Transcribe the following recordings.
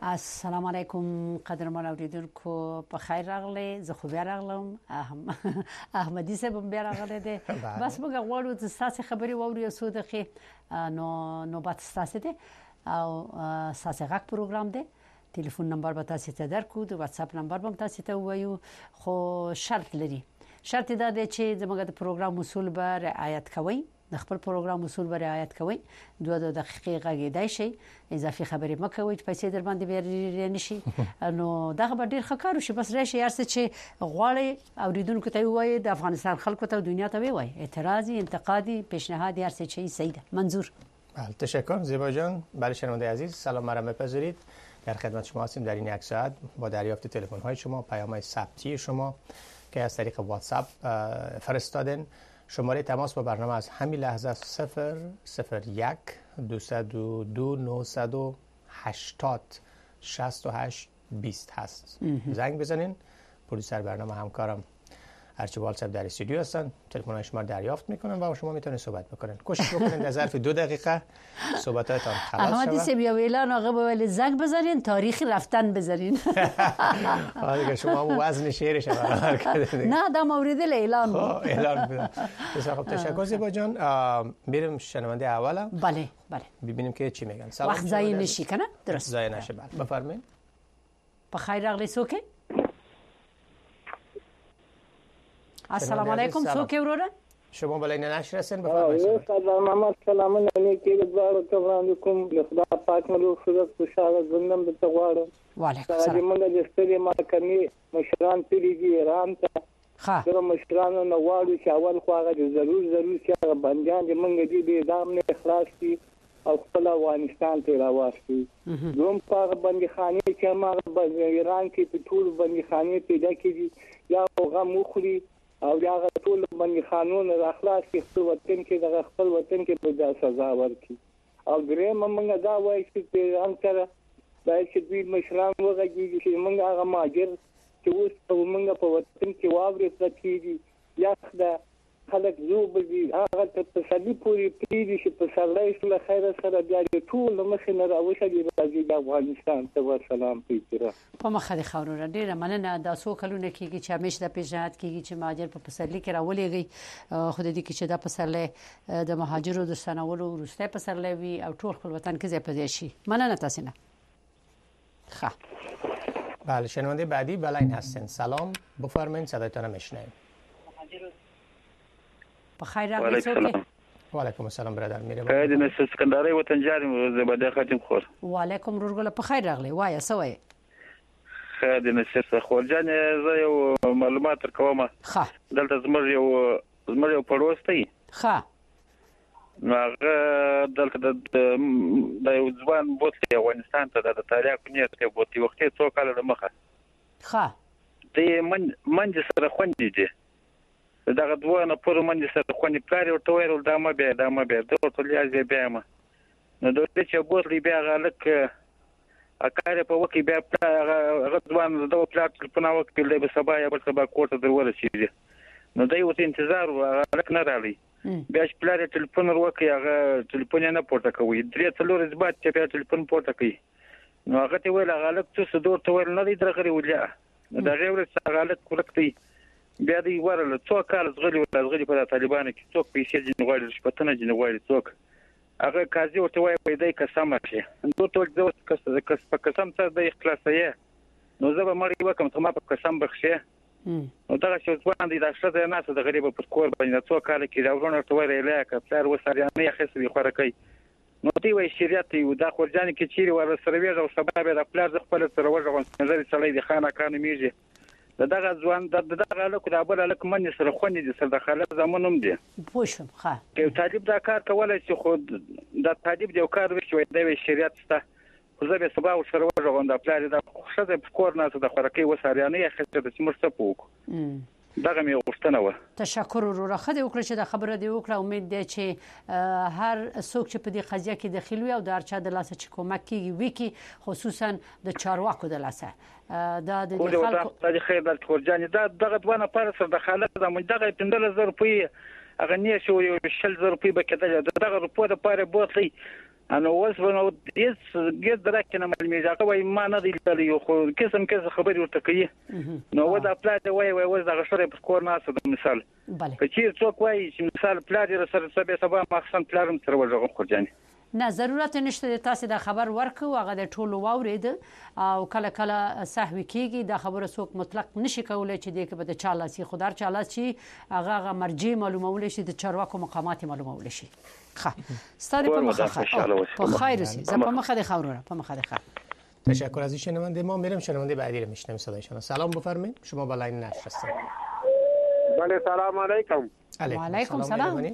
السلام علیکم قدرمن اوریدونکو په خیر راغلی. زه خو بیا راغلم احمدي صاحب بیا راغلی دی. بس موږ غواړو چې تاسو خبرې واورو څو دقیقې نوبت تاسو دی او تاسو غږ پروګرام دی. ټلیفون نمبر به تاسو ته درکو، د واتس اپ نمبر به تاسو ته وایو، خو شرط لري. شرط دا دی چې زموږ د پروګرام اصول به رعایت کوئ. د خپل پروګرام اصول به رعایت کوئ. 2 دقیقې غږیدای شي، اضافي خبرې مه کوئ چې پیسې در باندې بیرې نشي. نو دغه به ډیر ښه کار وشي. بس راشي هر څه چې غواړئ اوریدونکو ته ووایئ، د افغانستان خلکو ته او دنیا ته ووایئ. اعتراضی، انتقادی، پیشنهادی، هر څه چې صحیح ده. منظور. بله، تشکر زیبا جان. بله شنونده عزیز، سلام مرا بپذیرید. در خدمت شما هستیم در این یک ساعت با دریافت تلفن های شما، پیام های ثبتی شما که از طریق واتساپ فرستادن. شماره تماس با برنامه از همین لحظه 001 202 980 68 20 هست. زنگ بزنین. پروډوسر برنامه همکارم ارچیبالد صاحب در استودیو هستن. تلفن شما رو دریافت میکنن و شما میتونید صحبت بکنین. کوشش بکنین در ظرف 2 دقیقه صحبتاتون خلاص شود. احمدی صاحب یو اعلان هغه به زنگ بزنین، تاریخ رفتن بزنین. حالا شما وزن شعرش برابر کردید. نه دا مورد اعلان. اعلان بده. خب تشکر زیبا جان. میریم شنونده اولا. بله. ببینیم که چی میگن. سلام. وقت ضایع نشی کنه؟ درست. ضایع نشه. بله. بفرمایید. بخیر راغلی سوکه. السلام علیکم. سوکه وروره. شما بلای نشر هستین. بفرمایید. سلام محمد. سلام علیکم. دوارو تبران کوم خدا پاک ملو خدا خوشاله زندم د تغواړم. وعلیکم السلام. موږ د ستړي ما کني مشران پیریږي ایران ته. د مشرانو نو واړو چې اول خو هغه ضرور چې هغه بنديان د منګ دي د اعدام نه اخلاص دي او خپل افغانستان ته راوستي. دوم په باندې خاني چې ما ایران کې په ټول باندې خاني پیدا کیږي یا هغه مخري او یا ټول باندې قانون را اخلاص کې خپل وطن کې د خپل وطن کې په سزا ورکړي. او درې موږ دا وایي چې ایران سره دا چې دوی مشران وغږیږي چې موږ هغه ماجر چې اوس موږ په وطن کې واورې پرتېږي یا د خلک زوب دي هغه ته تسلی پوری پیږي چې په سړی سره خیر سره بیا ټول مخ نه راوښي راځي د افغانستان ته سلام پیږي. په مخه د خاورو ډیره مننه. دا څو کلونه کېږي چې همیشه د پیژنهاد کېږي چې مهاجر په پسرلي کې راولېږي. خو د دې کې چې دا پسرلی د مهاجرو د ستنولو وروستی پسرلی وي او ټول خپل وطن کې ځای په ځای شي. مننه تاسو نه. بله شنونده بعدی بلاین هستین. سلام بفرمایید صدایتان میشنویم. بخیر راغلی سوکه. و علیکم السلام برادر. میره خیر دی نس اسکندرای وطن جاری زبده خاتم خور. و علیکم رورګل بخیر راغلی. وای سوې. خیر دی نس خورجان زه یو معلومات کوم. دلته زمر یو پروستي. نو هغه دلته د یو ځوان بوتي افغانستان ته د تاریخ نیت کې بوتي وخت څو کال مخه. د منځ سره خوندې دي. دغه دوه نه پر منځ سره خوندې پلار ورته ویل دا ما بیا د ټول یازې بیا ما نو د چې بوتي بیا غلک اکاره په وکی بیا هغه ځوان د پلار په نو وخت کې له سبا یا بل سبا کوټه درورسیږي. نو دوی وته انتظار ورک نه رالی. بیا چې پلار ټلیفون ورکړي هغه ټلیفون نه پورته کوي. 3 ځبات چې بیا ټلیفون پورته کوي. نو هغه ته ویل هغه لک څه دور ته ویل نه دی درغري ولیا. دا غیر هغه لک ورکړي. بیا دی ورل څو کال زغلی په طالبانو کې څوک پیسې جن غواړي شپتنه جن غواړي څوک هغه قاضي ورته وایي پیدا قسم شي. نو ټول د قسم ته د اخلاصيه نو زه به مړی وکم ته ما په قسم بخښه. نو دا چې ځوان دي دا شته نه څه د غریب په کور باندې څو کال کې دا ورونه ته وایي لا کپلار وسریانه خسرې خوره کوي. نو دی وایي شریعت یو دا خورجان کې چیرې ور سره ویږي او سبب د خپل خپل سره ورغون نظر سړی د خانه کان میږي. دغه ځوان دغه له کډابل له کوم سره خونې دي سره د خاله زمونم دي. پوښم که طالب دا کار کولای شي خو د طالب دی کار وکړي د شریعت سره خو زه به سبا سره ورغون د پلان د خوشاله په کور نه د خورکې وساریانه خسته د سیمرسته پوک. دغه مې غوښتنه و. تشکر وروره. خدای وکړي چې د خبره دی وکړه. امید دی چې هر څوک چې په دې قضیه کې داخل وي او د هرچا د لاسه چې کومک کیږي وکي خصوصا د چارواکو د لاسه دا د خلکو د خیر د خورجان دغه دوه پر سره د خالد د دغه 15000 روپۍ هغه نه شو 10000 روپۍ به کېدل دغه روپو د پاره بوتلی انا اوس نو هیڅ ګیر درکه نه معلومیږي هغه وایي ما نه دی لیدلی خو قسم خبرې ورته کوي نو و دا پلار دی وایي اوس دغه شری په کور ناسته د مثال که چیرې څوک وایي چې مثال پلار یې سره سبا مخصن پلارم تر وژغم خورجاني نه ضرورت نشته تاسو د خبر ورکو هغه د ټولو واورید او کله کله سهوی کیږي د خبره څوک مطلق نشي کولای چې د کې به د چالاسي خودار چالاسي هغه مرجع معلومول شي د چارواکو مقامات معلومول شي ښه ستاسو په مخه په خیر سي زه په مخه د خبره په مخه د خبره تشکر از شنونده ما میرم شنونده بعدی رو میشنویم صدایشون سلام بفرمایید شما با لاین نشر هستید بله سلام علیکم و علیکم سلام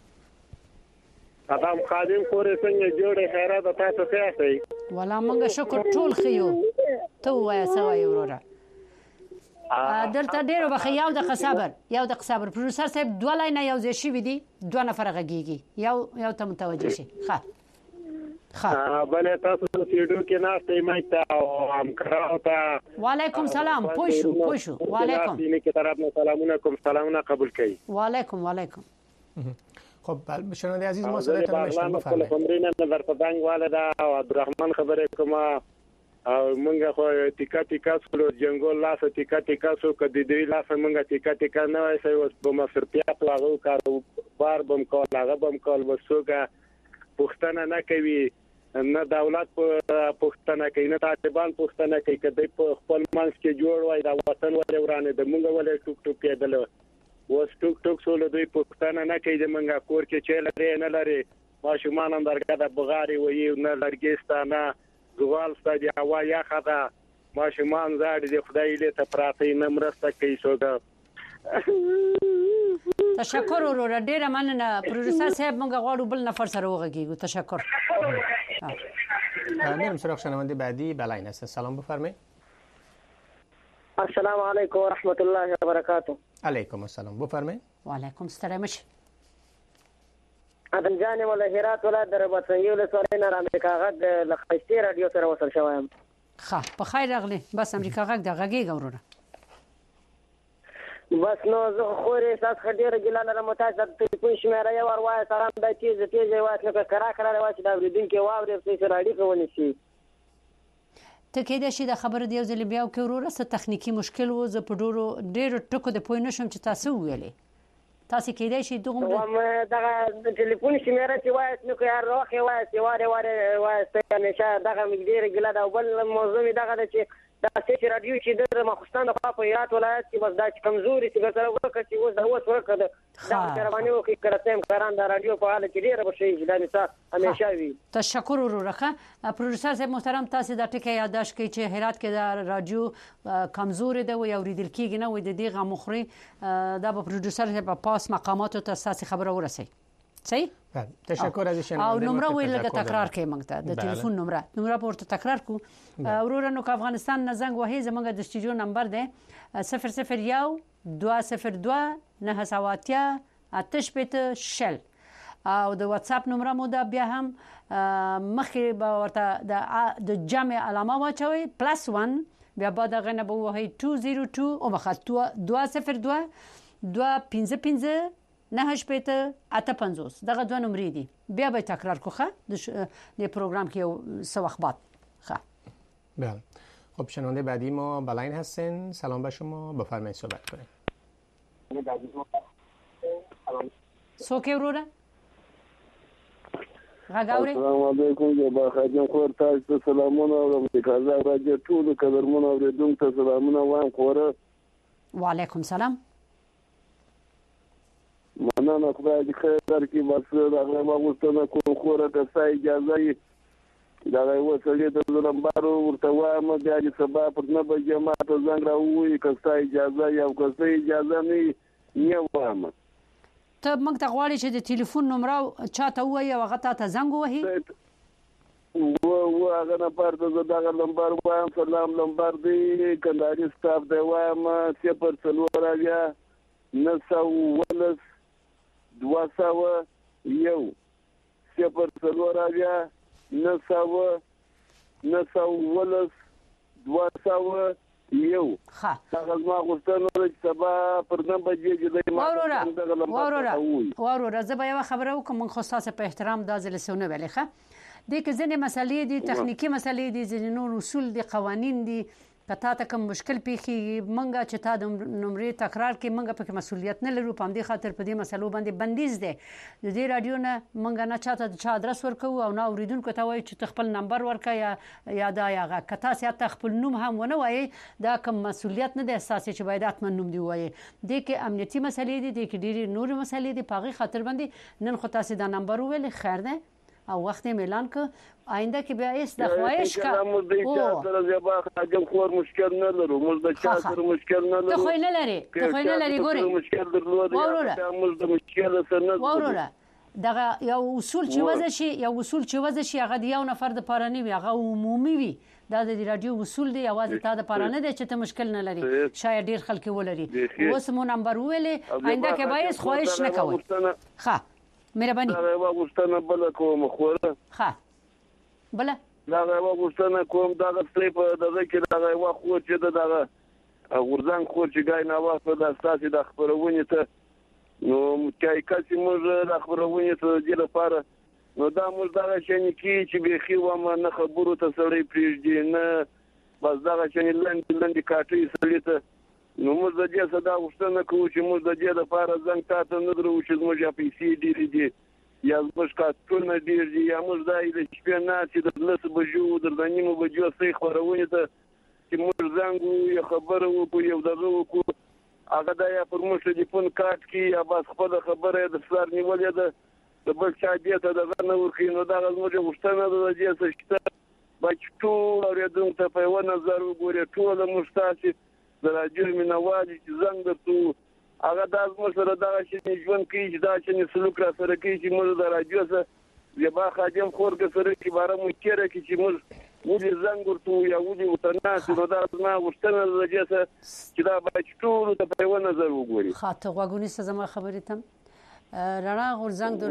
ادم خادم کورې څنګه جوړه خیرات تاسو ته اسي ولا مونږ شکر ټول خيو ته وای سوای وروره درته ډیرو بخیاو د قصابر یو د قصابر پروډوسر صاحب دوه لاینه یو ځای شي ودی دوه نفر غږیږي یو ته متوجه شي ها بله تاسو سیډو کې ناشته مایته او هم کراو ته وعلیکم سلام پوښو وعلیکم دینه کې طرف نه سلامونه قبول کړئ وعلیکم خب شنونده عزیز ما صدایتون رو میشنویم بفرمایید خبرینه نظر پدنګ والده او عبدالرحمن خبره کوم او مونږ خو ټیکا سولو جنگول لاس ټیکا سو کدی دی لاس مونږ ټیکا نه وای سي اوس په مصر پیاټ واغو کارو بار بم کول هغه بم کول وسوګه پښتنه نه کوي نه دولت پښتنه کوي نه طالبان پښتنه کوي کدی په خپل منځ کې جوړ وای دا وطن ولې ورانه د مونږ ولې ټوک کېدل وس ټوک سولو دوی پښتنه نه کوي د مونږ کور کې چې لري نه لري ماشومان هم درګه د بغاري وي نه لرګستانه زوال ستادي هوا یا خدا ماشومان زاړي د خدای له ته پراته نه مرسته کوي سوګه تشکر وروره ډیره مننه پروډوسر صاحب مونږ غواړو بل نفر سره وغږیږو تشکر میرم سراغ شنونده بعدی بلاین هستن سلام بفرمایید السلام علیکم و رحمت الله و برکاته علیکم السلام بفرمایید و علیکم السلام ادم جان ولا هرات ولا دربت یو له سوري نه امریکا غږ لخصتي رادیو سره وصل شوم ښه په خیر راغلی بس امریکا غږ د غږی غوړه بس نو زه خوري اساس خډيره ګلانه را متاج د ټلیفون شمیره یو ور وای سلام د تیز واسه نو کرا واسه د ورېدونکو واوري په سره اړیکه ونی شي ته کې د شي د خبره دی ځل بیا او وروره څه تخنیکی مشکل و زه په ډیرو ټکو د پوی نشم چې تاسو ویلې تاسو کې دی شي دغه د ټلیفون شمیره چې وای نو یار روخه وای وای څنګه دغه مګډیره ګلا دا بل موضوع دغه چې دا چې رادیو چې د مخستان د په یاد ولایت کې بس دا کمزوري چې سره وکړي چې اوس د اوس ورکړه دا رواني وکړي کړه کاران د رادیو په حاله کې ډیره بشي چې دا مثال همیشه وي تشکر وروره پروډوسر صاحب محترم تاسو دا ټکی یادداشت کړئ چې هرات کې د رادیو کمزوري دی او اوریدل کېږي نه وي د دې غمخري دا به پروډوسر صاحب په پاس مقاماتو ته تاسو خبره ورسي صحیح تشکر از شنونده او نمره ویل لکه تکرار کوي موږ ته د ټلیفون نمره پورته تکرار کو ورور نو افغانستان نه زنګ وهي زموږ د سټوډیو نمبر دی 001 202 978 8 شل او د واتس اپ نمره مو دا بیا هم مخکې به ورته د جمع علامه واچوي +1 بیا بعد غنه به وهي 202 او مخه 202 255 9 8 دغه دوه نمرې دي بیا به تکرار کوخه د پروگرام کې یو سو وخت بعد بله خب شنونده بعدی ما بلاین هستن سلام به شما بفرمایید صحبت کنید سوکه وروره غاګاوري السلام علیکم جبا خاجم خور تاسو سلامونه او د کازا راځي ټول قدرمن اوریدونکو ته سلامونه وایم خوره وعلیکم سلام مننه خدای دې خیر درکړي بس دا ما غوښتنه کوم خوره ته سای اجازه دا یو څه د لمبارو ورته وایم بیا چې سبا پر نه به جماعت زنګ راوي که سای اجازه یا که سای اجازه نه وایم ته موږ ته غواړي چې د ټلیفون نمبر چاته وایي او هغه ته زنګ وهي و هغه نه پارته دا نمبر وایم سلام نمبر دی کنداري سټاف دی وایم 0 9 201 0 9 201 ها څنګه ما غوښتنه چې سبا پر نه بجې چې وروره زه به یو خبره وکم خو تاسو په احترام دا ځل سونه ویلې ښه د کې ځینې مسلې دي تخنیکی مسلې دي ځینې نور اصول دي قوانین دي کته تا کوم مشکل پیخي منګه چې تا د نمرې تکرار کې منګه په مسؤلیت نه لرو په دې خاطر په دې مسلو باندې بندیز ده د دې رادیو نه منګه نه چاته چا ادرس ورکو او نه اوریدونکو ته وایي چې خپل نمبر ورکا یا دا یا کته سیاته خپل نوم هم ونه وایي دا کوم مسؤلیت نه ده اساسي چې باید اتمن نوم دی وایي د کې امنیتي مسلې دي د کې ډېری نور مسلې دي په خاطر باندې نن خو تاسو دا نمبر ویل خیر نه او وخت اعلان ک آینده کې بیا ایس د خواهش کا موږ د چا سره زیبا خاجم خور مشکل نه لرو موږ د چا سره مشکل نه لرو ته خو نه لري ګوري مشکل درلود موږ د مشکل سره نه وروره دغه یو اصول چې وځي شي هغه یو نفر د پاره نه وي هغه عمومي وي دا د رادیو اصول دی اواز ته د پاره نه دی چې ته مشکل نه لري شاید ډیر خلک ولري اوس مو نمبر ویلې آینده کې بیا ایس خواهش نه کوي ښه مهرباني دا یو غوښتنه بل کوم خوره ښه بل دا یو غوښتنه کوم دا غسلې په دغه کې دا یو خو چې دا غورځنګ خو چې ګای نه واسه د اساسي د خبرونه ته نو چې کله موږ د خبرونه ته د لپاره نو دا موږ دا شنه کې چې به خو ما نه خبرو ته سړی پریږدي نه بس دا شنه لاندې کاټي سړی ته نو موږ د دې صدا وښتنه کوو چې موږ د دې لپاره ځنګ تاسو نه درو چې موږ پیسې ډېرې دي یا موږ کاټونه ډېر دي یا موږ د شپې نه چې د لس بجو د نیمو بجو سې خبرونه ته چې موږ ځنګ یو خبرو کو یو دغه کو هغه دا یا پر موږ ټلیفون کاټ کی یا بس خپل خبره د سر نیولې ده د بل چا دې ته دغه نه ورخي نو دا موږ وښتنه د دې څه شته بچو اوریدونکو ته په و نظر وګوري ټول مشتاق د راجل مینوالي چې زنګ درته هغه د موږ سره دا چې ژوند کې چې دا چې سلوک را سره کې چې موږ د راجل سره یبا خاجم خور کې سره کې بارا مو کېره کې چې موږ ولې زنګ ورته یا ولې وتناس نو دا ما وشتنه د جسه چې دا بچو ته په و نظر وګوري خاطر غوګونی سزما خبرې تم رانا غورزنګ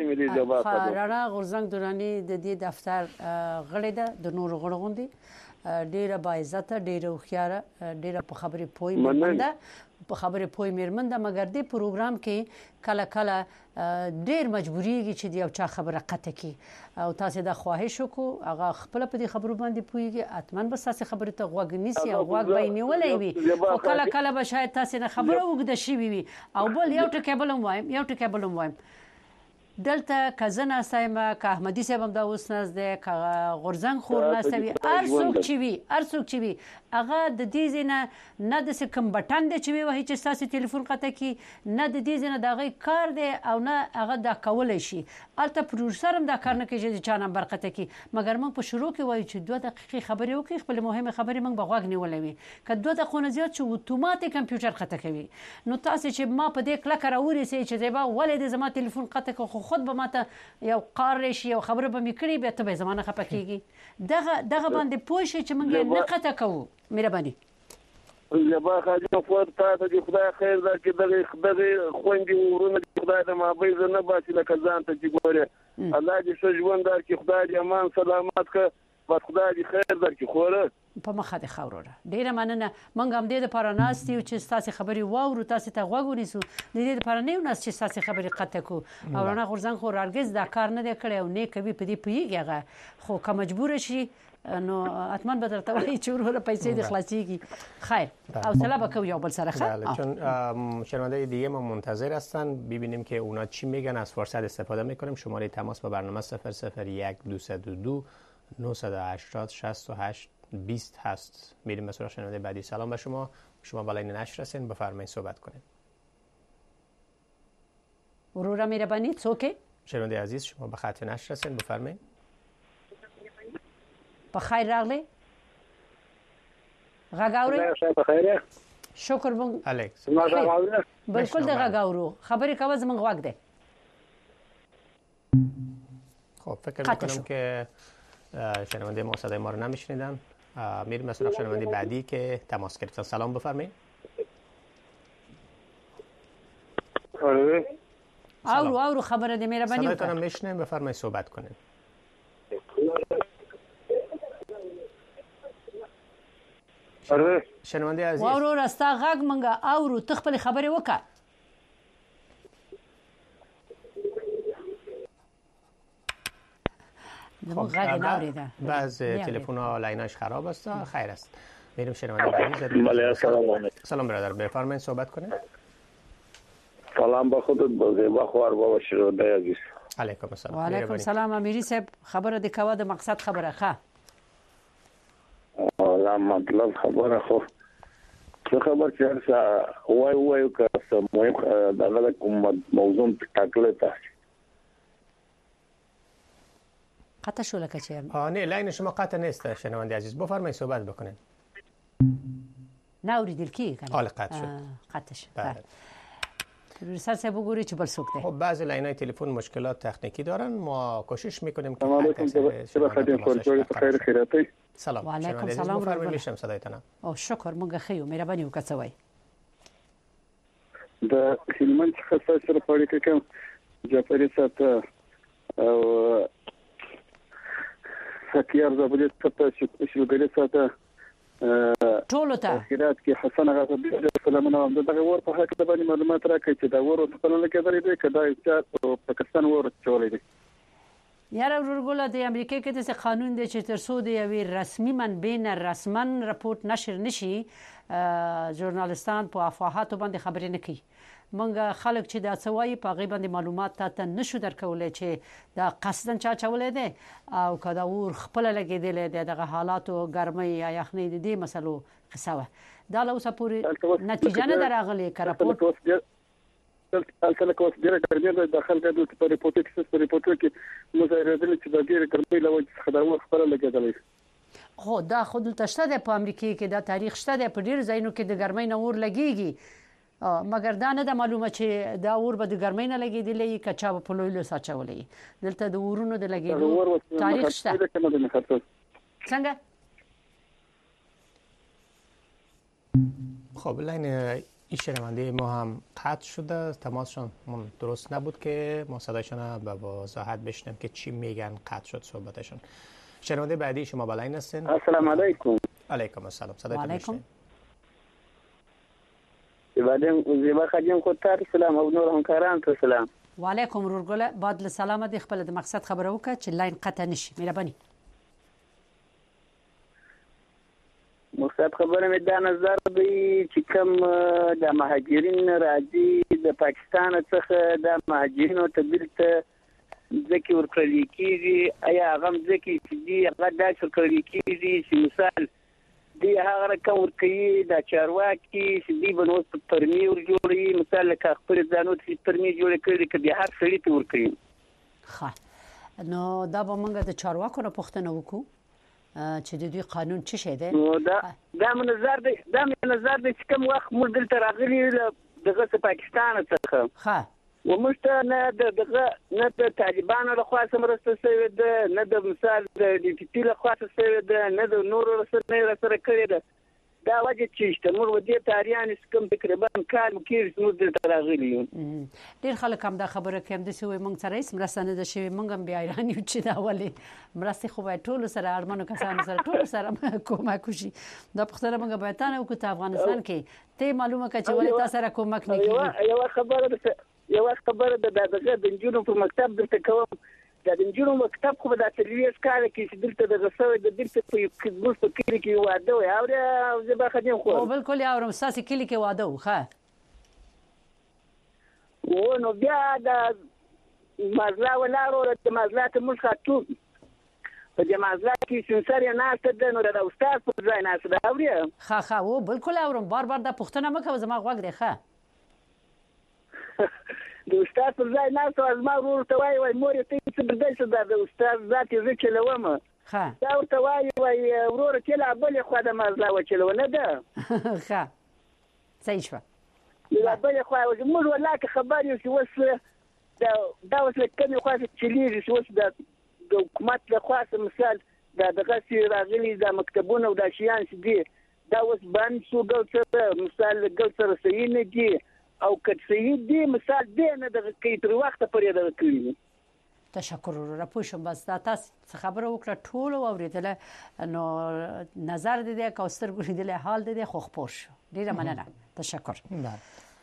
دورانی د دې دفتر غړې ده د نور غړغوندي ډیره باعزت ډیره خوشاله ډیره په خبرې پوي میرمنده مګر دې پروګرام کې کله کله ډیر مجبوریږي چې یو چا خبره قطع کی او تاسو دا خواهش وکړو هغه خپل په دې خبرو باندې پويږي اتمن بس تاسو خبره ته غوږ نیسی او غوږ به نیولې وي او کله به شاید تاسو نه خبره وګد شي وي او بل یو ټکی بلم وایم دلته کزنه سایمه که احمدی صاحب هم دا اوس نزده که غورزنګ خور نستوي ارڅوک چې وي هغه د دې ځنه نه د کوم بټن دی چې وایي چې تاسو ټلیفون قطع کی نه د دې ځنه دغه کار دی او نه هغه دا کولای شي البته پروډوسر هم دا کار نه کوي چې چا نمبر قطع کی مګر موږ په شروع کې وایو چې 2 دقیقې خبرې وکړي خپل مهمه خبرې موږ بغواګ نیولې وي که 2 دقیقې نه زیات شو اتوماتیک کمپیوټر قطع کوي نو تاسو چې ما په دې کله راوري چې زیبا ولې زما ټلیفون قطع کو خود به ماته یو قار شي یو خبره به میکړي به ته به زمانه خپکیږي دغه باندې پوه شي چې موږ نه قطع کوو مهرباني زبا خاجه فوت ته د خدای خیر درکړي دغه خوندې ورونه خدای د مابې زنه باسي لکه ځان ته چې ګوره الله دې ښه ژوند درکړي خدای دې امان سلامت کړي په خدای دې خیر درکړي خوره په مخه د خوروره ډیره مننه مونږ هم دې لپاره ناست یو چې تاسو خبري واورو تاسو ته غوږ ونیسو دې لپاره نه ناست چې تاسو خبري قطع کو او نه غورځنګ خو رارګز دا کار نه دی کړی او نه کوي په دې پیږي خو که مجبور شي نو اتمن به درته وایي چې ورته پیسې د خلاصيږي خیر او سلام وکړو یو بل سره بله چون شنونده دیگه ما منتظر هستن ببینیم که اونا چی میگن از فرصت استفاده میکنیم شماره تماس با برنامه 001 222 980 68 20 هست میریم به سراغ شنونده بعدی سلام به شما بالای نشر هستین بفرمایید صحبت کنید ورورا مهربانی څوک شنونده عزیز شما به خط نشر هستین بفرمایید بخیر راغلی غاګاوري بخیر شکر مونږ الکس بالکل د غاګاورو خبرې کوي زمونږ واګ ده خب فکر میکنم که شنونده ما صدای ما رو نمیشنیدن میریم به سراغ شنونده بعدی که تماس گرفتن سلام بفرمایید اورو خبره دې مهرباني وکړئ صدایتون میشنیم بفرمایید صحبت کنید شنونده عزیز اورو راستا غاګ منګه اورو تخپل خبره وکړه بعض تلفن‌ها لایناش خراب است. خیر است. میریم شنونده بعدی. بله سلام علیکم. سلام برادر، بفرمایید صحبت کنید. سلام به خودت با خوار بابا شروع عزیز. علیکم السلام. و علیکم السلام امیری صاحب، خبره د کوا د مقصد خبره ښه. لا مطلب خبره خو څه خبر چې وای که مهم دغه کوم موضوع ټاکل تا قطع شو لکه چه نه لاین شما قطع نیست شنونده عزیز، بفرمایید صحبت بکنید. نه اوریدل کی کنه حالا قطع شد. قطع شد. رسال سه بگوری چه بر سوکته. خب بعضی لاینای تلفن مشکلات تکنیکی دارن، ما کوشش میکنیم که سلام. و علیکم سلام. بفرمایید میشم صدایتان. او شکر مونږ خیو مهرباني وکړئ. د هلمند څخه سره پاړې کوم جعفری سات او سکیار زبدت ته شوګری سات ټولو ته اخرات کې حسن غزه سلامونه دغه ور په حق باندې معلومات راکړي چې دا ور په خپل کې درې کدا چې پاکستان ور چولې دي. یاره ورګوله د امریکا کې د قانون دی چې تر څو د یوې رسمي منبع نه رسمن رپورت نشر نشي ژورنالستان په افواهاتو باندې خبرې نه کوي. منګه خلک چې دا څوایي په غي باندې معلومات ته نشو درکولای چې دا قصدن چا چولې دي او کدا ور خپل لګیدل دي دغه حالاتو ګرمۍ یا یخنۍ دي مسلو قصوه دا له اوسه پورې نتیجه نه دراغلي کراپورت الکل کوس ډیره ګرمي داخل کړو په ریپورت کې مظاهره دي چې د ډیره ګرمۍ له وجې څخه دا ور خبره لګیدل. خو دا خود تشته ده په امریکا کې دا تاریخ شته ده په ډیر ځایونو کې د ګرمۍ نور لګيږي مګر دا نه د معلومه چې دا اور به د ګرمۍ نه لګیدلې کچا په لویلو ساتولې دلته د ورونو د لګیدو تاریخ شته څنګه. خب لاین این شنونده ما هم قطع شده، تماسشون درست نبود که ما صدایشون به وضاحت بشنیم که چی میگن، قطع شد صحبتشون. شنونده بعدی شما با لاین هستین. السلام علیکم. علیکم السلام. صدایتون میشنیم. بعدين زیبا خادم خو ته سلام او نور همکاران ته سلام. وعلیکم ورګله بعد له سلام د خپل د مقصد خبره وکړه چې لاین قطع نشي. مهرباني. مقصد خبره مې دا نظر دی چې کوم د مهاجرین راځي د پاکستان څخه د مهاجرینو تبدیل ځکه ورکړل کیږي ایا هغه ځکه چې دی هغه د ورکړل کیږي چې مثال دی هغه کوم کوي د چارواکي چې دی بنوس پرمی ور جوړي مثال لکه خپل ځانو چې پرمی جوړ کړي کدي هر سړی ته ور کوي. ښه نو دا به موږ د چارواکو نه پوښتنه وکړو چې د دوی قانون څه شي دی. نو دا نظر دی چې کوم وخت موږ دلته راغلي دغه پاکستان څخه ښه ومشته نه د طالبانو له خوا سمرسته شوی ده نه د مثال د ډیپټي له خوا شوی ده نه د نورو سره کړی ده. دا وجه چې موږ ودې تاریان کوم تقریبا کار مکیر موږ دلته راغلي یو. ډیر خلک هم دا خبره کوي د سوي موږ سره هیڅ مرسته نه ده شوی. موږ هم بیا ایران یو چې دا ولې مرسته خو به ټول سره اړمنو کسانو سره ټول سره کومک وشي. دا پختره موږ به تانه وکړو افغانستان کې ته معلومه کړه چې ولې تاسو سره کومک نه کیږي. یو خبره دغه د انجونو په مکتب دلته کوم د انجونو مکتب خو د تلویز کار کې چې دلته د غسوي د دلته په ګوس په کلی کې واده وي او زه به خدیم خو بالکل یو ساسي کلی کې واده وخه و نو بیا د مازلا ولارو د مازلا ته مش خاطو په د مازلا کې سنسر نه ستد نو د استاد په ځای نه ستد اوري ښه و بالکل اورم بار د پښتنه مکه زما غوږ دی ښه د استاد پر ځای نه څو از ما ورته وای مور ته څه بدل څه د استاد ذات یې چلوم ښه دا ورته وای ورور چې لا بل خو د مازلا وچلو نه ده ښه صحیح شو لا بل خو موږ ولاکه خبر یو چې وس دا وس کوم خو چې لیږي چې وس د حکومت له خاصه مثال دغه سی راغلي د مکتبونو او د شیان چې دي دا وس باندې شو ګل مثال ګل سره صحیح نه دي او کله صحیح دی مثال دی نه د کې تر وخت پرې د کړی. تشکر را پوښم بس دا تاسو خبره وکړه ټول اوریدل نو نظر دې کوستر ګوډل حال دې خو خپور شو ډیره مننه تشکر.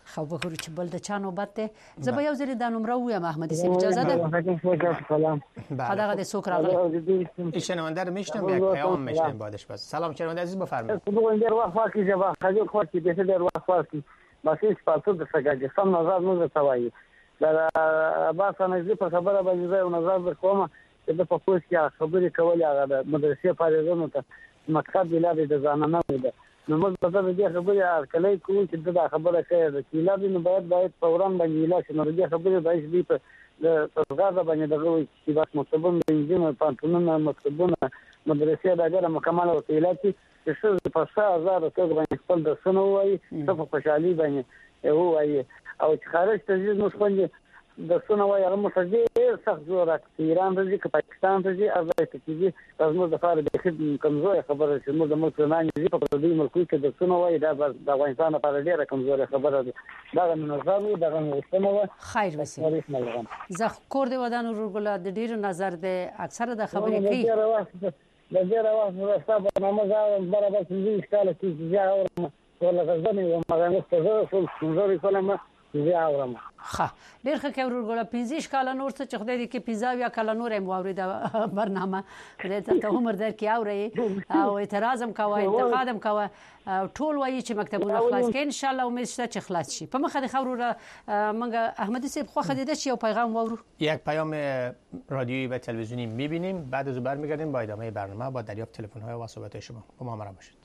خو بخوري چې بل د چا نوبت ده زه به یو ځل د نمبر وایم احمد سیم اجازه ده سلام خدا د سوک راغله شنونده رو میشنم یک پیام میشنم بعدش بس سلام شنونده عزیز بفرمایید خودم در وقت واقعی جواب خیلی خوشی به در وقت واقعی ماسیس پاتو د سګاجي سم نظر نه توایي دا باسه نه په خبره باندې زه نظر وکوم چې د پوښتنې کې خبرې کولې هغه د مدرسې فارغونو ته مکتب بلاد د ځانانه ده نو موږ په دې خبرې کله کوم چې دا خبره کوي د بلاد نو باید فورا باندې لاس نو دې خبرې باید دې په غاړه باندې دغه چې بس مطلبونه انجینر پانتونونه مکتبونه مدرسې دغه مکمل وسیلات چې څه په 6000 ته باندې خپل د سنو وایي څه په خوشحالي باندې وایي او چې خارج ته ځي نو څنګه د سنو وایي هغه مخدي سخت زور راځي ایران راځي که پاکستان راځي ارزه کوي تاسو د فار د خدمت کمزوري خبره چې موږ د مسلمانانو دي په دې ملک کې د سنو وایي دا د افغانستان لپاره ډیره کمزوري خبره ده دا نظام د سنو خیر وسی زه کور دی ودان ورګل د ډیر نظر ده اکثره د خبرې کوي د ډیره وخت وروسته به نامه برابر چې کال کې ځا اورم ولا غزنه یو مغانه څه څه څنګه کوم ځا اورم ښه ډیر ښه کور ورګل 15 کال نور څه چې خدای دې کې 15 کال نور هم واورید برنامه دې ته عمر در کې اوري او اعتراض هم کوي انتقاد هم کوي ټول وایي چې مکتبونه خلاص کړي ان شاء الله امید شته چې خلاص شي په مخه د خبرو منګه احمدی صاحب خو خدای دې یو پیغام وورو یک پیام رادیویی و تلویزیونی می‌بینیم بعد از برمیگردیم با ادامه برنامه با دریافت تلفن‌های و صحبت‌های شما با ما همراه باشید.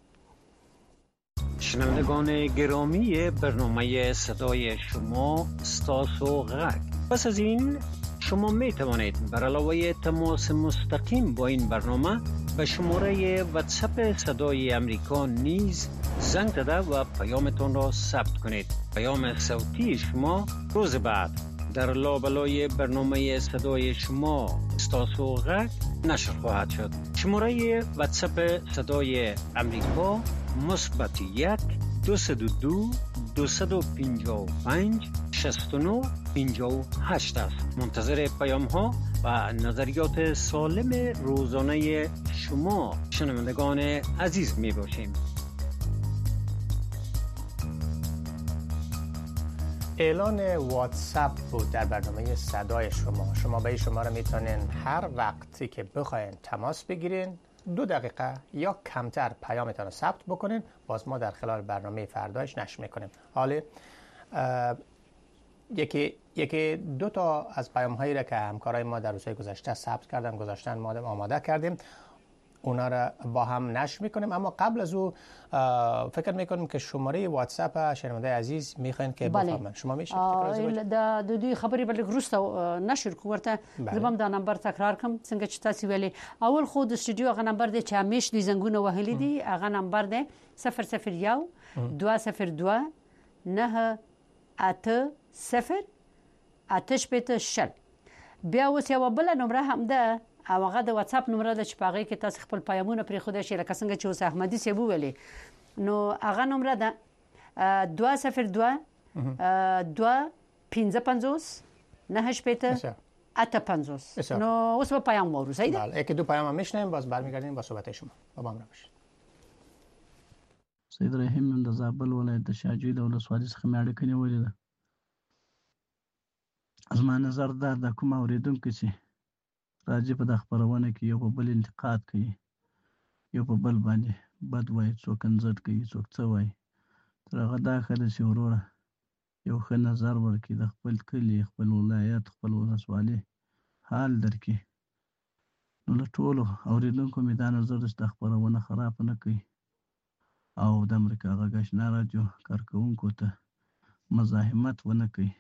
شنوندگان گرامی برنامه صدای شما استاسو غرق پس از این شما می توانید بر علاوه تماس مستقیم با این برنامه به شماره واتساپ صدای امریکا نیز زنگ زده و پیامتان را ثبت کنید. پیام صوتی شما روز بعد در لابلای برنامه صدای شما استاسو غرق نشر خواهد شد. شماره واتساپ صدای امریکا مثبت 1 202 255 69 58 است. منتظر پیام ها و نظریات سالم روزانه شما شنوندگان عزیز می باشیم. اعلان واتساپ بود در برنامه صدای شما به این شماره میتونین هر وقتی که بخواین تماس بگیرین 2 دقیقه یا کمتر پیامتان رو ثبت بکنین باز ما در خلال برنامه فردایش نشر میکنیم. حالا یکی 2 تا از پیام هایی را که همکارای ما در روزهای گذشته ثبت کردن گذاشتن ما آماده کردیم اونا را با هم نشر میکنیم اما قبل از او فکر میکنیم که شماره واتساپ شنونده عزیز میخواین که بفهمن شما میشه د دوی خبرې بل روسته نشر کوورته زبم دا نمبر تکرار کوم څنګه چې تاسو ویلي اول خو د استودیو غ نمبر دی چې همیش دوی زنګونه وهلي دي هغه نمبر دی 001 202 9 8 0 8 شل بیا اوس یو بل نمبر هم ده او هغه د واتساپ نمبر د چپاغي کې تاسو خپل پیغامونه پرې خو د شي لکه څنګه چې اوس احمدي سی ویلي نو هغه نمبر ده 202 255 98 850 نو اوس په پیغام وورو صحیح ده بله یکی 2 پیام میشنیم باز برمیگردیم با صحبت شما با همراه باشید. سید رحیم د زابل ولایت د شاجوی د ولسوالۍ څخه مې اړیکه نیولې ده. زما نظر دا د کوم اوریدونکو چې راځي په د خبرونه کې یو په بل انتقاد کوي یو په بل باندې بد وایي څوک انځت کوي څوک څه وایي تر هغه دا ښه ده چې وروره یو ښه نظر ورکړي د خپل کلي خپل ولایت خپل ولسوالۍ حال درکړي نو له ټولو اوریدونکو مې دا نظر ده چې د خبرونه خراب نه کوي او د امریکا غږ آشنا رادیو کارکوونکو ته مزاحمت ونه کوي.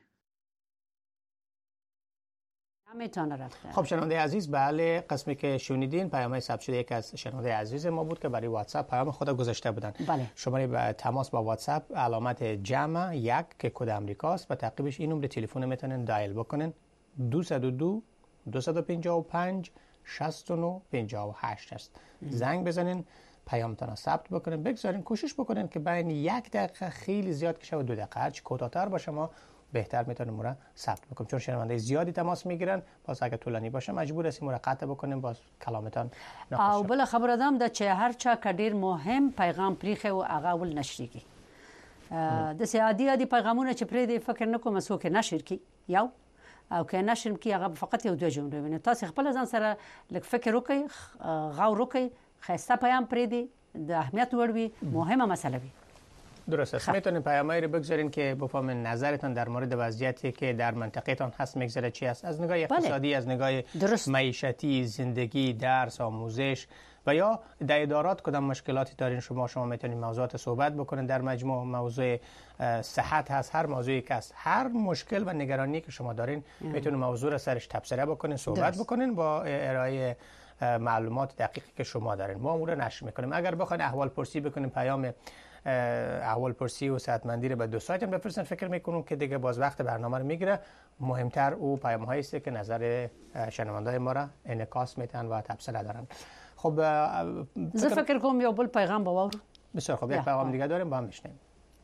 خب شنونده عزیز بله قسمی که شنیدین پیام ثبت شده یک از شنونده عزیز ما بود که برای واتساپ پیام خود گذاشته بودن. بله. شماره تماس با واتساپ علامت جمع 1 که کد امریکاست و تعقیبش این نمره تلفن میتونن دایل بکنن 202 255 69 58 است. زنگ بزنین پیامتون رو ثبت بکنین بگذارین کوشش بکنین که بین 1 دقیقه خیلی زیاد کشه و 2 دقیقه هرچی کوتاه‌تر باشه ما بهتر میتونیم مورا ثبت بکنیم چون شنونده زیادی تماس میگیرن باز اگه طولانی باشه مجبور هستیم مورا قطع بکنیم باز کلامتان ناخوش او بل خبر ادم د چې هر چا کډیر مهم پیغام پریخه او هغه ول نشریږي د سیادي پیغامونه چې پرې دی فکر نه کوم څوک نشر کی یو او که نشر کی هغه فقط یو دوه جمله ویني تاسو خپل ځان سره لک فکر وکړئ غور وکړئ خاصه پیام پرې دی د اهمیت وروي مهمه مسئله وي. درست است. میتونید پیامایی رو بگذارین که بفهمین نظرتان در مورد وضعیتی که در منطقه‌تان هست میگذره چی است، از نگاه اقتصادی، از نگاه معیشتی، زندگی، درس، آموزش و یا در ادارات کدام مشکلاتی دارین شما میتونید موضوعات صحبت بکنین در مجموع. موضوع صحت هست، هر موضوعی که هست، هر مشکل و نگرانی که شما دارین میتونید موضوع را سرش تبصره بکنین، صحبت بکنین با ارائه معلومات دقیقی که شما دارین. ما اون رو نشر میکنیم. اگر بخواید احوال پرسی بکنیم پیام احوال پرسی و صحتمندی رو به دو سایت هم بفرستین، فکر میکنم که دیگه باز وقت برنامه رو میگیره. مهمتر او پیام هایی است که نظر شنوندای ما را انعکاس میتن و تبصره دارن. خب زه فکر کوم یو بل پیغام باور. بسیار خوب، یک پیغام دیگه داریم با هم بشنویم.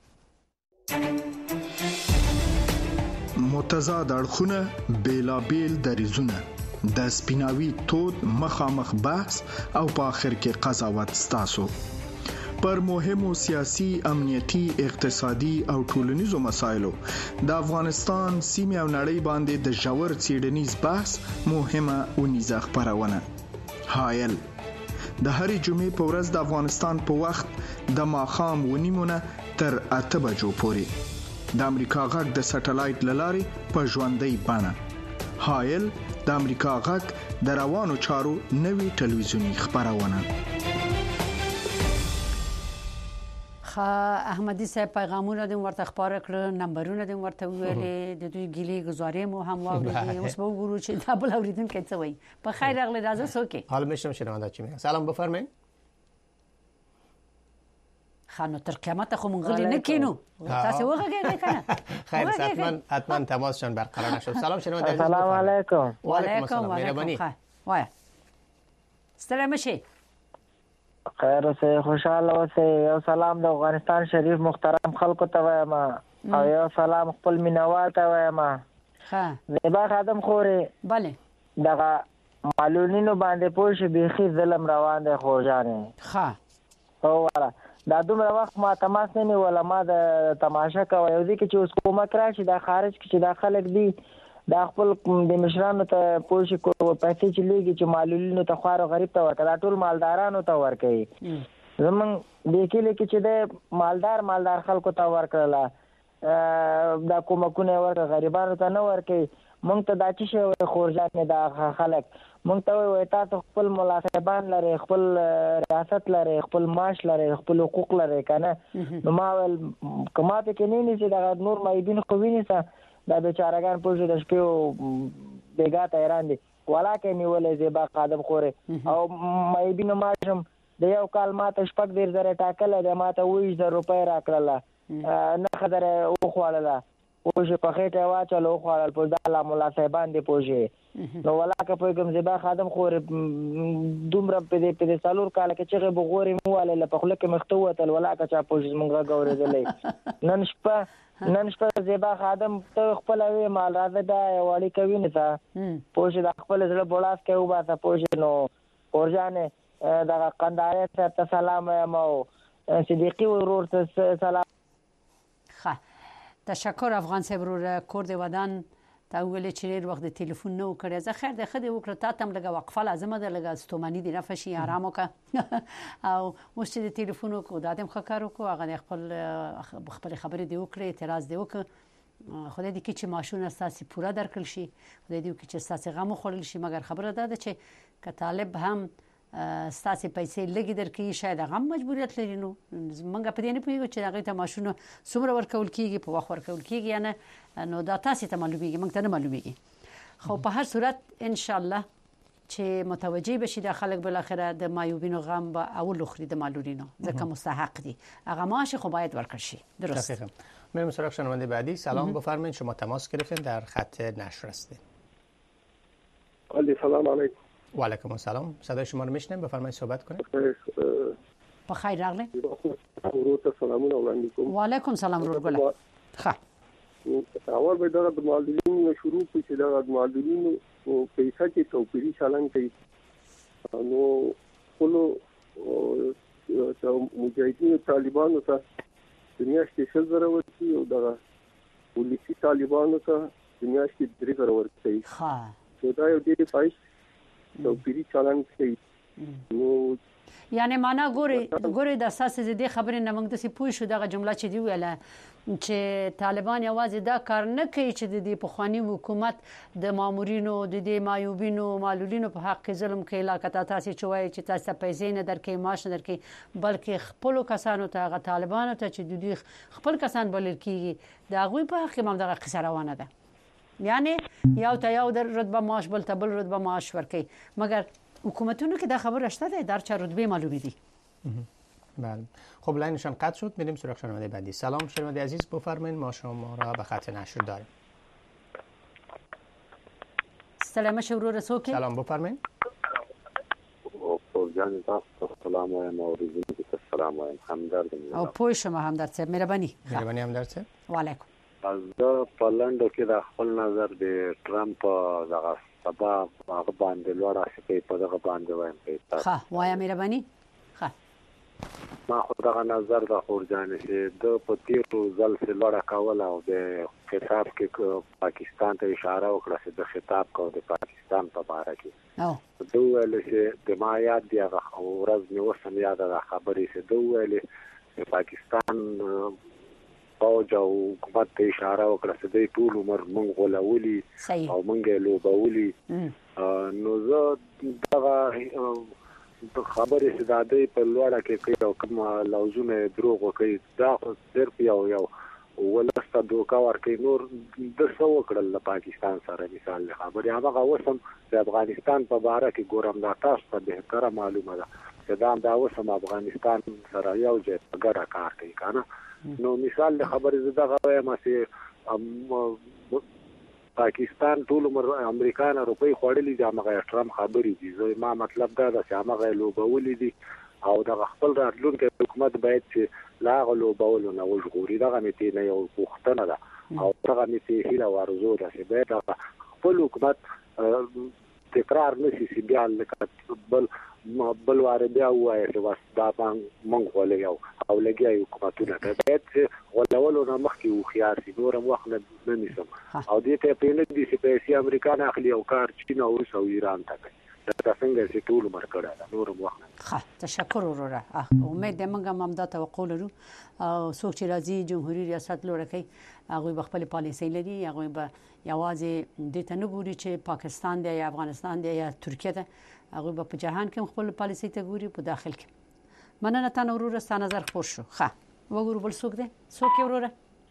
متضاد اړخونه بیلابیل دریزونه د سپیناوي تود مخامخ بحث او په اخر کې قضاوت ستاسو پر مهمو سیاسي، امنیتي، اقتصادي او ټولنیزو مسایلو د افغانستان سیمه او نړۍ باندې د ژور څېړنیز بحث مهمه ونیزه خبرونه. حایل د هرې جمعې په ورځ د افغانستان په وخت د ماښام ونیمونه تر 8 بجو پورې د امریکا غږ د سټلایټ لارې په ژوندۍ بڼه. حایل د امریکا غږ د روانو چارو نوي ټلویزیونی خبرونه. احمدی صاحب پیغامونه دیم ورته خبره کړ، نمبرونه دیم ورته ویلې، د دوی ګیلې گزارې مو هم واورېدې. اوس به وګورو چې دا بل اوریدونکو څه وایي. په خیر راغلی، راځه څوک حالا میشم شنونده چی میگه. سلام بفرمایید. خانو تر قیامت خو مونږ غلي نه کینو. تاسو وګورئ کنه. خیر، حتما تماسشون برقرار نشد. سلام شنونده عزیز. السلام علیکم. و علیکم السلام. مهربانی. وای. ستړی مشي. خیر اوسه، خوشاله اوسه. یو سلام د افغانستان شریف محترم خلکو ته وایم او یو سلام خپل مینوال ته وایم. ها زیبا خادم خوري. bale دغه معلولینو باندې پوه شي بيخي ظلم روان دی خورجانه. ها او والا دا دومره وخت ما تماس نه ولا ما د تماشا کوي یو ځکه چې اوس کومک راشي د خارج کې چې د خلک دی دا خپل د مشرانو ته پوه شي پیسې چې لګي چې معلولینو ته خوار غریب ته ورکړي، ټول مالدارانو ته ورکړي. زمون د کلی کې چې د مالدار خلکو ته ورکړل دا کومکونه ورکړي، غریبانو ته نه ورکړي. مونږ ته دا چې شی خورجان دا خلک مونږ ته وایي تاسو خپل ملاقاتبان لري، خپل ریاست لري، خپل معاش لري، خپل حقوق لري کنه. نو ما ول کما ته کې نه نشي دا نور مایبین خو ویني دا بیچارهګان پوجي د شپې بیګا ته ایران دي ولاکه نیولې زیبا قادم خوري او مایبین ماشم د یو کال ماته شپږ ډیر زره ټاکل د ماته 20000 روپۍ راکړل نه خبره او خواړه پوجي په خېټه واچلو خواړل په داله مولا صاحبان دي پوجي نو ولاکه په کوم زیبا قادم خوري دومره په سالور کال کې چې بغوري مواله په خله کې مختوته ولاکه چا پوجي مونږه غوړېدلې نن شپه زیبا خادم ته خپل وی مال راځه دا وړي کوي نه تا پوښ د خپل زړه بولاس کې و باسه پوښ نو اورجانه دا قنداره ته سلام مو صدیقی ورور ته سلام. خا تشکر افغان صاحب ورور کورد ودان تا ویل چې ډیر وخت د ټلیفون نو کړی. زه خیر د خدي وکړه تا تم لګه وقفه لازم ده لګه ستومانی دی نفشي آرام وکړه او مو چې د ټلیفون کو دادم خکارو کو هغه خپل خبرې دی وکړه اعتراض دی وکړه. خدای دې کې چې ماشونه ساسي پورا درکل شي، خدای دې کې چې ساسي غمو خورل شي، مګر خبره ده چې ک طالب هم ستاسو پیسې لګي درکې شاید هغه مجبوریت لري. نو موږ په دې نه پوهیږو چې هغه ته ماشونه څومره ورکول کیږي، په وخت ورکول کیږي یا نه. نو دا تاسو ته معلومیږي، موږ ته نه معلومیږي. خو په هر صورت ان شاء الله چې متوجي بشي د خلک بل اخره د مایوبینو غم به اول اخري د معلولینو ځکه مستحق دي هغه معاش خو باید ورکړي شي. درست. دقیقاً. میرم سراغ شنونده بعدی. سلام بفرمایید، شما تماس گرفتین در خط نشر هستید. سلام علیکم. و علیکم السلام. صدای شما رو میشنیم، بفرمایید صحبت کنید. بخیر راغلی. ورور ته سلامونه وړاندې کوم. و علیکم سلام ورور ګل. ښه. اول به دا د معلولینو شروع کوي چې دا د معلولینو پیسې کې توپیري چلن کوي. نو خپل مجاهدینو طالبانو ته میاشتې 1000 ورکړي او دغه ولسی طالبانو ته میاشتې 3000 ورکړي. ها دا یو ډېر پایس توپیری چلند کوي. نو یعنی معنا ګوري د اساس دې خبرې نه موږ د سی پوه شو دغه جمله چې دی ویله چې طالبان یوازې دا کار نه کوي چې د پخوانی حکومت د مامورینو د معیوبینو معلولینو په حق کې ظلم کوي لا کته تاسو چې وایي چې تاسو پیسې نه درکې معاش نه درکې بلکې خپل کسانو ته هغه طالبانو ته چې دوی خپل کسان بلل کیږي دا غوي په حق کې هم دغه قصه روانه ده. یعنی یو ته یو در رتبه معاش بل ته بل رتبه معاش ورکړي مګر حکومتونو که دا خبر رشته ده در چه رتبه معلومی دی. بله خب لاینشان قطع شد. میریم سراغ شنونده بعدی. سلام شنونده عزیز بفرمایید ما شما را به خط نشر داریم. سلام شورو رسوکی. سلام بفرمایید. جان تاسو سلام وایم او دې سلام وایم همدرد او پوه شما همدرد صاحب مهرباني همدرد صاحب وعلیکم. از په لندن کې د خپل نظر د ټرمپ دغه سبا هغه باندې لوړ شي په دغه باندې وایم ښه وایم مهرباني ښه ما خو دغه نظر د خورجان شي د پتیرو ځل سره لوړ کول او د خطاب کې پاکستان ته اشاره وکړه چې د خطاب کو د پاکستان په اړه کې دوه ویل چې د ما یاد دی هغه ورځ مې وسم یاد ده خبرې چې دوه ویل چې پاکستان فوج او حکومت ته اشاره وکړه چې د ټول عمر مونږ غولولي او مونږ لوبولي نو زه دغه خبرې چې د دې په لوړه کې کوي او کوم لوزونه دروغ کوي دا صرف یو ولسته دوکا ورکې نور د څو کړل پاکستان سره مثال خبرې هغه وسم د افغانستان په اړه کې ګورم دا تاسو ته به تر معلومه ده چې دا وسم افغانستان سره یو ځای ګډه کار کوي کنه نو مثال خبرې زده غوایم چې پاکستان ټول عمر امریکا نه روپۍ خوړلې د هغه ټرمپ خبرې دي زه ما مطلب دا ده چې هغه لوبولې دي او د خپل راتلونکي حکومت باید چې لا غلوبول نه وژغوري دغه میته نه یو پوښتنه ده او دغه میته هیله ورزو ده چې باید خپل حکومت تکرار نشي چې بیا لکه بل واره بیا وایي چې واس دا مونږ ولې یو او لګي حکومتونه ته باید غلولو نه مخکې وخيار شي نورم وخت نه نشم او دې ته په لږ دي چې پیسې امریکا نه اخلي او کار چین او روس او ایران ته کوي دا څنګه چې ټول مرکړه نورم وخت ښه تشکر وروره امید ده موږ هم دا توقع لرو او څوک چې راځي جمهوریت ریاست لوړه کوي هغه خپل پالیسي لري هغه به یوازې د تنګوري چې پاکستان دی یا افغانستان دی یا ترکیه ده هغه په جهان کې خپل پالیسي ته ګوري په داخل کې مننه تا وروره ست نظر خوش شو ښه وګورو بل څوک دی څوک وروره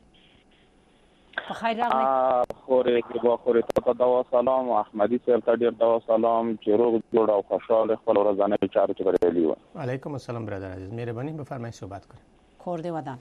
بخیر راغلی خوري ته دا سلام احمدي صاحب ته ډیر دا سلام چې روغ جوړ او خوشاله خپل ورځنی چارو کې بریالي و علیکم السلام برادر عزیز مهرباني بفرمایئ صحبت کړئ کور دی ودان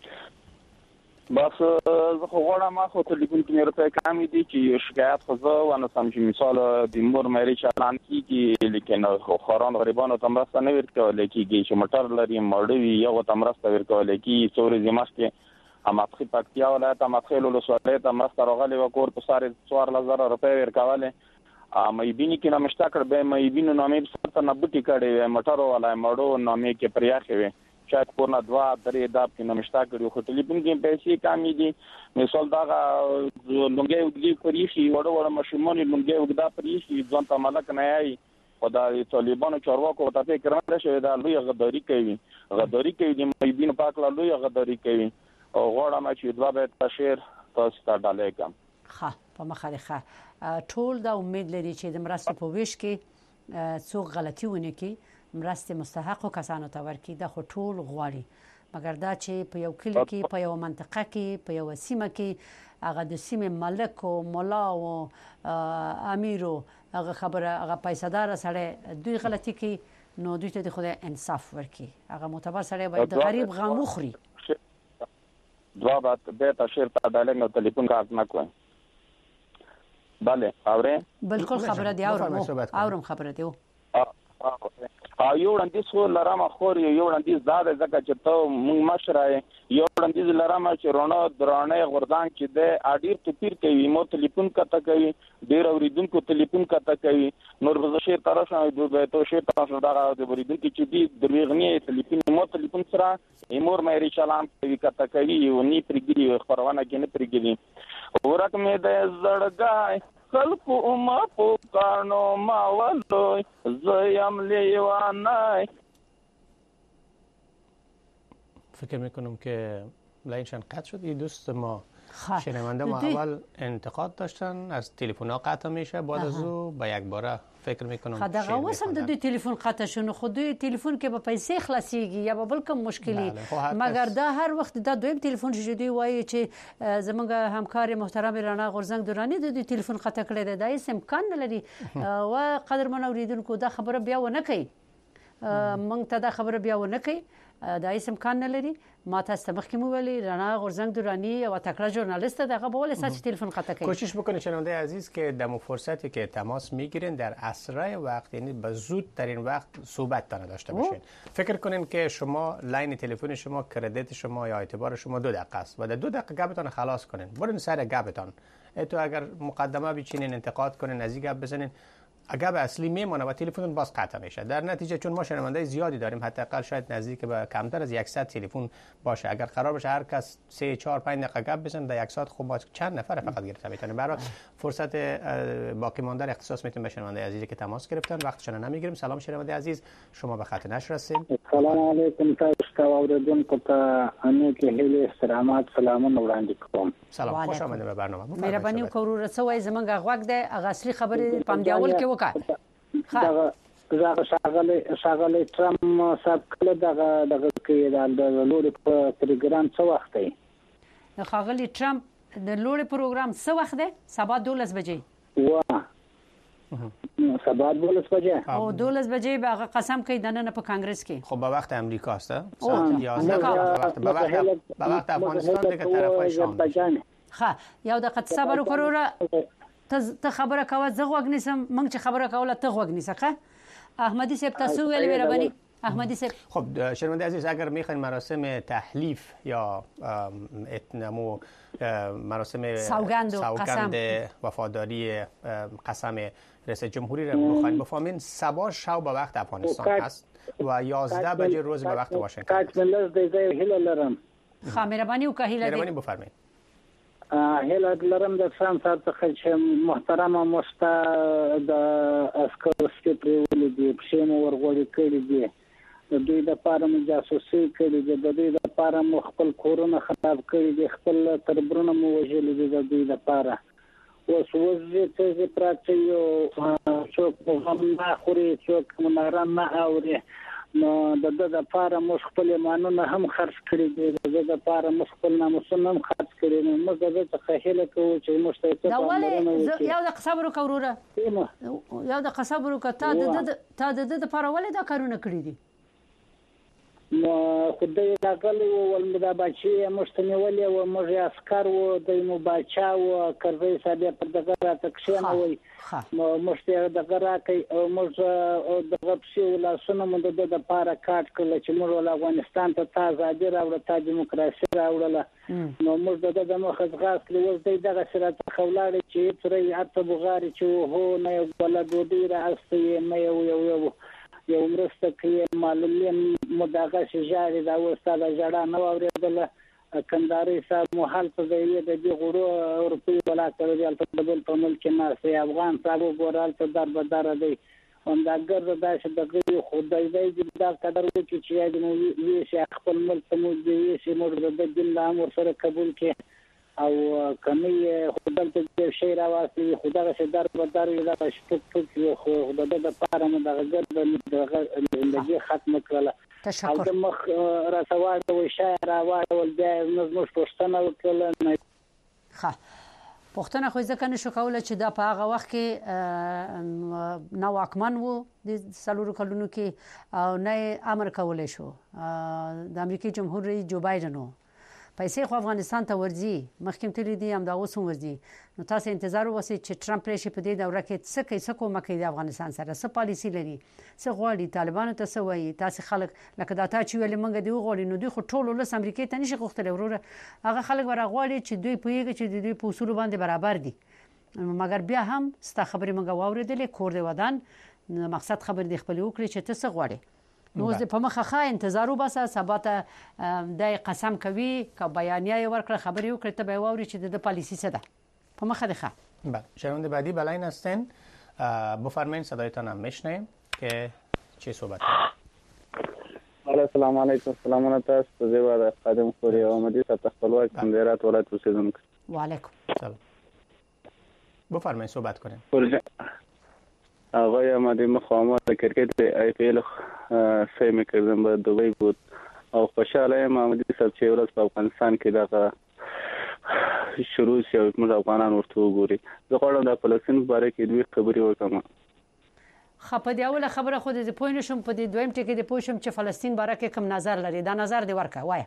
بس زه خو غواړم ما خو ټلیفون کې مې راته کامې دي چې شکایت خو زه ونه سم چې مثال د مور مېري چلان کیږي لیکن خو خوران غریبانو ته مرسته نه ورکول کیږي چې موټر لري مړوي یو ته مرسته ورکول کیږي څوري زماش کې اماخي پکتیا ولایت اماخي لولسوالۍ ته مرسته راغلي وکور په ساري 4000 روپۍ ورکواله مې بینی کې نامشته کړ به مې بینو نامې سره نه بوټي کړي موټر ولای مړو نامې کې پریاخي وي شاید پورنا 2-3 داب کې نامشته کړو خو ټلیفون کې پیسې کمی دي مثال دا لونګي وګړي پریشي وړو مشمون لونګي وګدا پریشي ځان ته ملک نه آي خدای طالبانو چارواکو ته فکر نه شوی دا لوی غداری کوي د مېبین پاک لا لوی غداری کوي او غواړم چې دوه به تشیر تاسو ته ډالې کوم ښه په مخالفه ټول دا امید لري چې د مرستو په ویش کې څو غلطي ونه کې مرستې مستحقو کسانو ته ورکړي د خو ټول غواړي مګر دا چې په یو کلی کې په یو منطقه کې په یو سیمه کې هغه د سیمې ملک او مولا او امیرو هغه خبره هغه پیسادار سره دوی غلطي کوي نو دوی ته خدای انصاف ورکړي هغه معتبر سره باید د غریب غم وخوري دوا به تشیر ته دالنګ ټلیفون کارت نه کوي bale اوره بالکل خبره دی اورم خبره دی یو وړاندیز خو لرم خو یو وړاندیز دا ده چې ته موږ مشره یو وړاندیز لرم چې رونه درانه غردان چې د اډیر توپیر کوي مو ټلیفون کته کوي ډیر اوریدونکو ټلیفون کته کوي نور به شي طرف نه ته شي طرف دا د اوریدونکو چې دی دروغنی ټلیفون سره امور مې چالان کوي کته کوي ونی پرګي خبرونه کې نه پرګي ورک مې د زړګای خلکو ما پوکانو ما ولوي زیم لیوانای. فکر میکنم که لاینشان قطع شد. این دوست ما شنونده ما اول انتقاد داشتن از تلفن ها قطع میشه بعد از او به یک باره فکر میکنم خداغه واسم د دوی تلفن قطع شونه خو دوی تلفن کې به پیسې خلاصيږي یا به بل کوم مشکلي مګر دا هر وخت دا دویم تلفن چې دوی وایي چې زمونږ همکار محترم رانا غورزنګ دورانی د دوی تلفن قطع کړی دی دا هیڅ امکان نه لري او قدرمن اوریدونکو دا خبره بیا ونه کوي مونږ ته دا خبره بیا ونه کوي دا هیڅ امکان نه لري ما تاسو مخکې مو ویلي رانا غورزنګ دورانی او تکړه ژورنالیست دغه به ول اساس تلفن قطع کوي. کوشش بکنید شنونده عزیز که در فرصتی که تماس میگیرین در اسرع وقت یعنی به زودترین وقت صحبت داشته باشین. فکر کنین که شما لاین تلفن شما کردیت شما یا اعتبار شما 2 دقیقه است و در 2 دقیقه گپتون خلاص کنین. برین سر گپتون. تو اگر مقدمه بچینین انتقاد کنین از این گپ بزنین اگر به اصلی میمونه و تلفن باز قطع میشه. در نتیجه چون ما شنونده زیادی داریم حداقل شاید نزدیک به کمتر از 100 تلفن باشه اگر قرار باشه هر کس 3 4 5 دقیقه گپ بزنه در 1 ساعت خب باز چند نفر فقط گرفته میتونه. برای فرصت باقی مانده را اختصاص میتیم به شنونده عزیزی که تماس گرفتن وقتشون نمیگیریم. سلام شنونده عزیز شما به خط نشر هستید. سلام علیکم تاسو اوریدونکو ته انکه هیله استرامات سلامونه وړاندې کوم. سلام خوش آمدید به برنامه. مهرباني وکړو رسوي زمونږ غوږ د اغاصلي خبرې پام دیول کې وکړه. دا شاغله ترام صاحب کله دغه کې د لوري پروګرام څه وخت دی؟ خاغلی ترامپ د لوري پروګرام څه وخت دی؟ سبا 12 بجې. سبا 12 بجې او 12 بجې به قسم کوي دنه په کانګرس کې. خب به وقت امریکا است. ساعت 11 به وقت افغانستان دیگه طرفای شام. ها یو دقیقه صبر وکړو ته خبره کوه زه غوږ نیسم موږ چې خبره کوله ته غوږ نیسه ښه احمدی صاحب تاسو ویلي مهرباني احمدی صاحب. خب شنونده عزیز اگر میخواین مراسم تحلیف یا اتنمو مراسم سوگند وفاداری قسم رئیس جمهوری را بخواین بفهمین سبا شب به وقت افغانستان است و 11 بجه روز به وقت واشنگتن. خب مهرباني وکړه مهرباني بفرمایید. هله لرم د فرانس څخه چې محترمه مستا د اسکر سپیپرول دی پښینو ورغوړي کړی دی د دوی د پاره جاسوسي کړی دی د دوی د پاره خپل کورونه خراب کړی دی خپل تربرونه مو وژلي دی د دوی د پاره اوس وځي چې پراتیو څوک هم نه خوري څوک مناران نه اوري نو د لپاره مو خپل ایمانونه هم خرج کړی دي د لپاره مو خپل ناموسونه هم خرج کړی نو موږ د تخیل کوو چې مشترک دا ولې یو د صبر وکړو یو د صبر وکړه تا د لپاره ولې دا کارونه کړی دي نو خدای دا کله ول دا بچي مشتنیولې او موږ عسكر و د مو بچا او کړی ساده پر دغه تکشنه وي نو مشته دغه راکې او موږ دغه پسې ولاسونه مو د لپاره کاټ کړل چې موږ افغانستان ته آزادي راوړل ته دیموکراسي راوړل نو موږ د مخه غاښ لوي دغه سره خولاړي چې ترې اته بغاري چې هو نه بل دوی راستي مې یو یو مرسته کې معلومین مداغه شجاري دا وساده جړه نو اوریدل کنداري صاحب محل ته دی د غړو اروپای ولا کړی البته بل په ملک نه سي افغان صاحب ګورال ته دربدار دی ونداګر دا چې د خدای دی دا قدر وکړي چې نو یې شي خپل ملک مو دی چې موږ د دین له امر سره قبول کړي او کمی خدای ته شي راوستي خدای شه دربدار یې دا شپږ خو د لپاره مو دغه ګرځي زندگی ختم کړله. تشکر. او مخ رسوات او شعر او بیا موږ پښتنه وکړل. ښه پښتنه خو ځکه نشو کولای چې دا په هغه وخت کې نو واکمن وو د سلورو کلونو کې او نه امر کولای شو د امریکای جمهور رئیس جو بایدن پیسې خو افغانستان ته ورځي مخکې تللی دي هم دا اوس هم ورځي نو تاسو انتظار وکړئ چې ټرمپ راشي په دې دوره کې څه کوي څه کومه کوي د افغانستان سره څه پالیسی لري څه غواړي طالبانو ته څه وایي تاسو خلک لکه دا تا چې ویل موږ دی غواړي نو دوی خو ټول ولس امریکای ته نشي غوښتل وروره هغه خلک ورغواړي چې دوی پوهیږي چې دوی په اصول باندې برابر دي مګر بیا هم ستا خبرې موږ واوریدلې کور دی ودان مقصد خبر دی خپل وکړي چې ته څه غواړي نو زه په مخه ښه انتظار وباسه سبا ته د قسم کوي که بیانیه ورکړه خبري وکړه ته به واوري چې د پالیسی څه ده په مخه ده. بله شنونده بعدی بلاین هستن بفرمایید صدایتان هم میشنیم که چه صحبت کنید. السلام علیکم سلامونه تاسو زه و خادم خوري احمدی ست خپلواک کندهار ولایت اوسیدونکو. و علیکم سلام بفرمایید صحبت کنید. آقای احمدی مخامات کرکت ای پی ال سیمی کردم به دبی بود او خوشحاله ام احمدی صاحب چې ورځ په افغانستان کې دغه شروع شي او موږ افغانان ورته وګوري. زه غواړم د فلسطین باره کې دوی خبرې وکړم. خپه دی اوله خبره خو دې پوه نشم په دې دویم ټکی دې پوه شم چې فلسطین باره کې کوم نظر لري دا نظر دې ورکا وای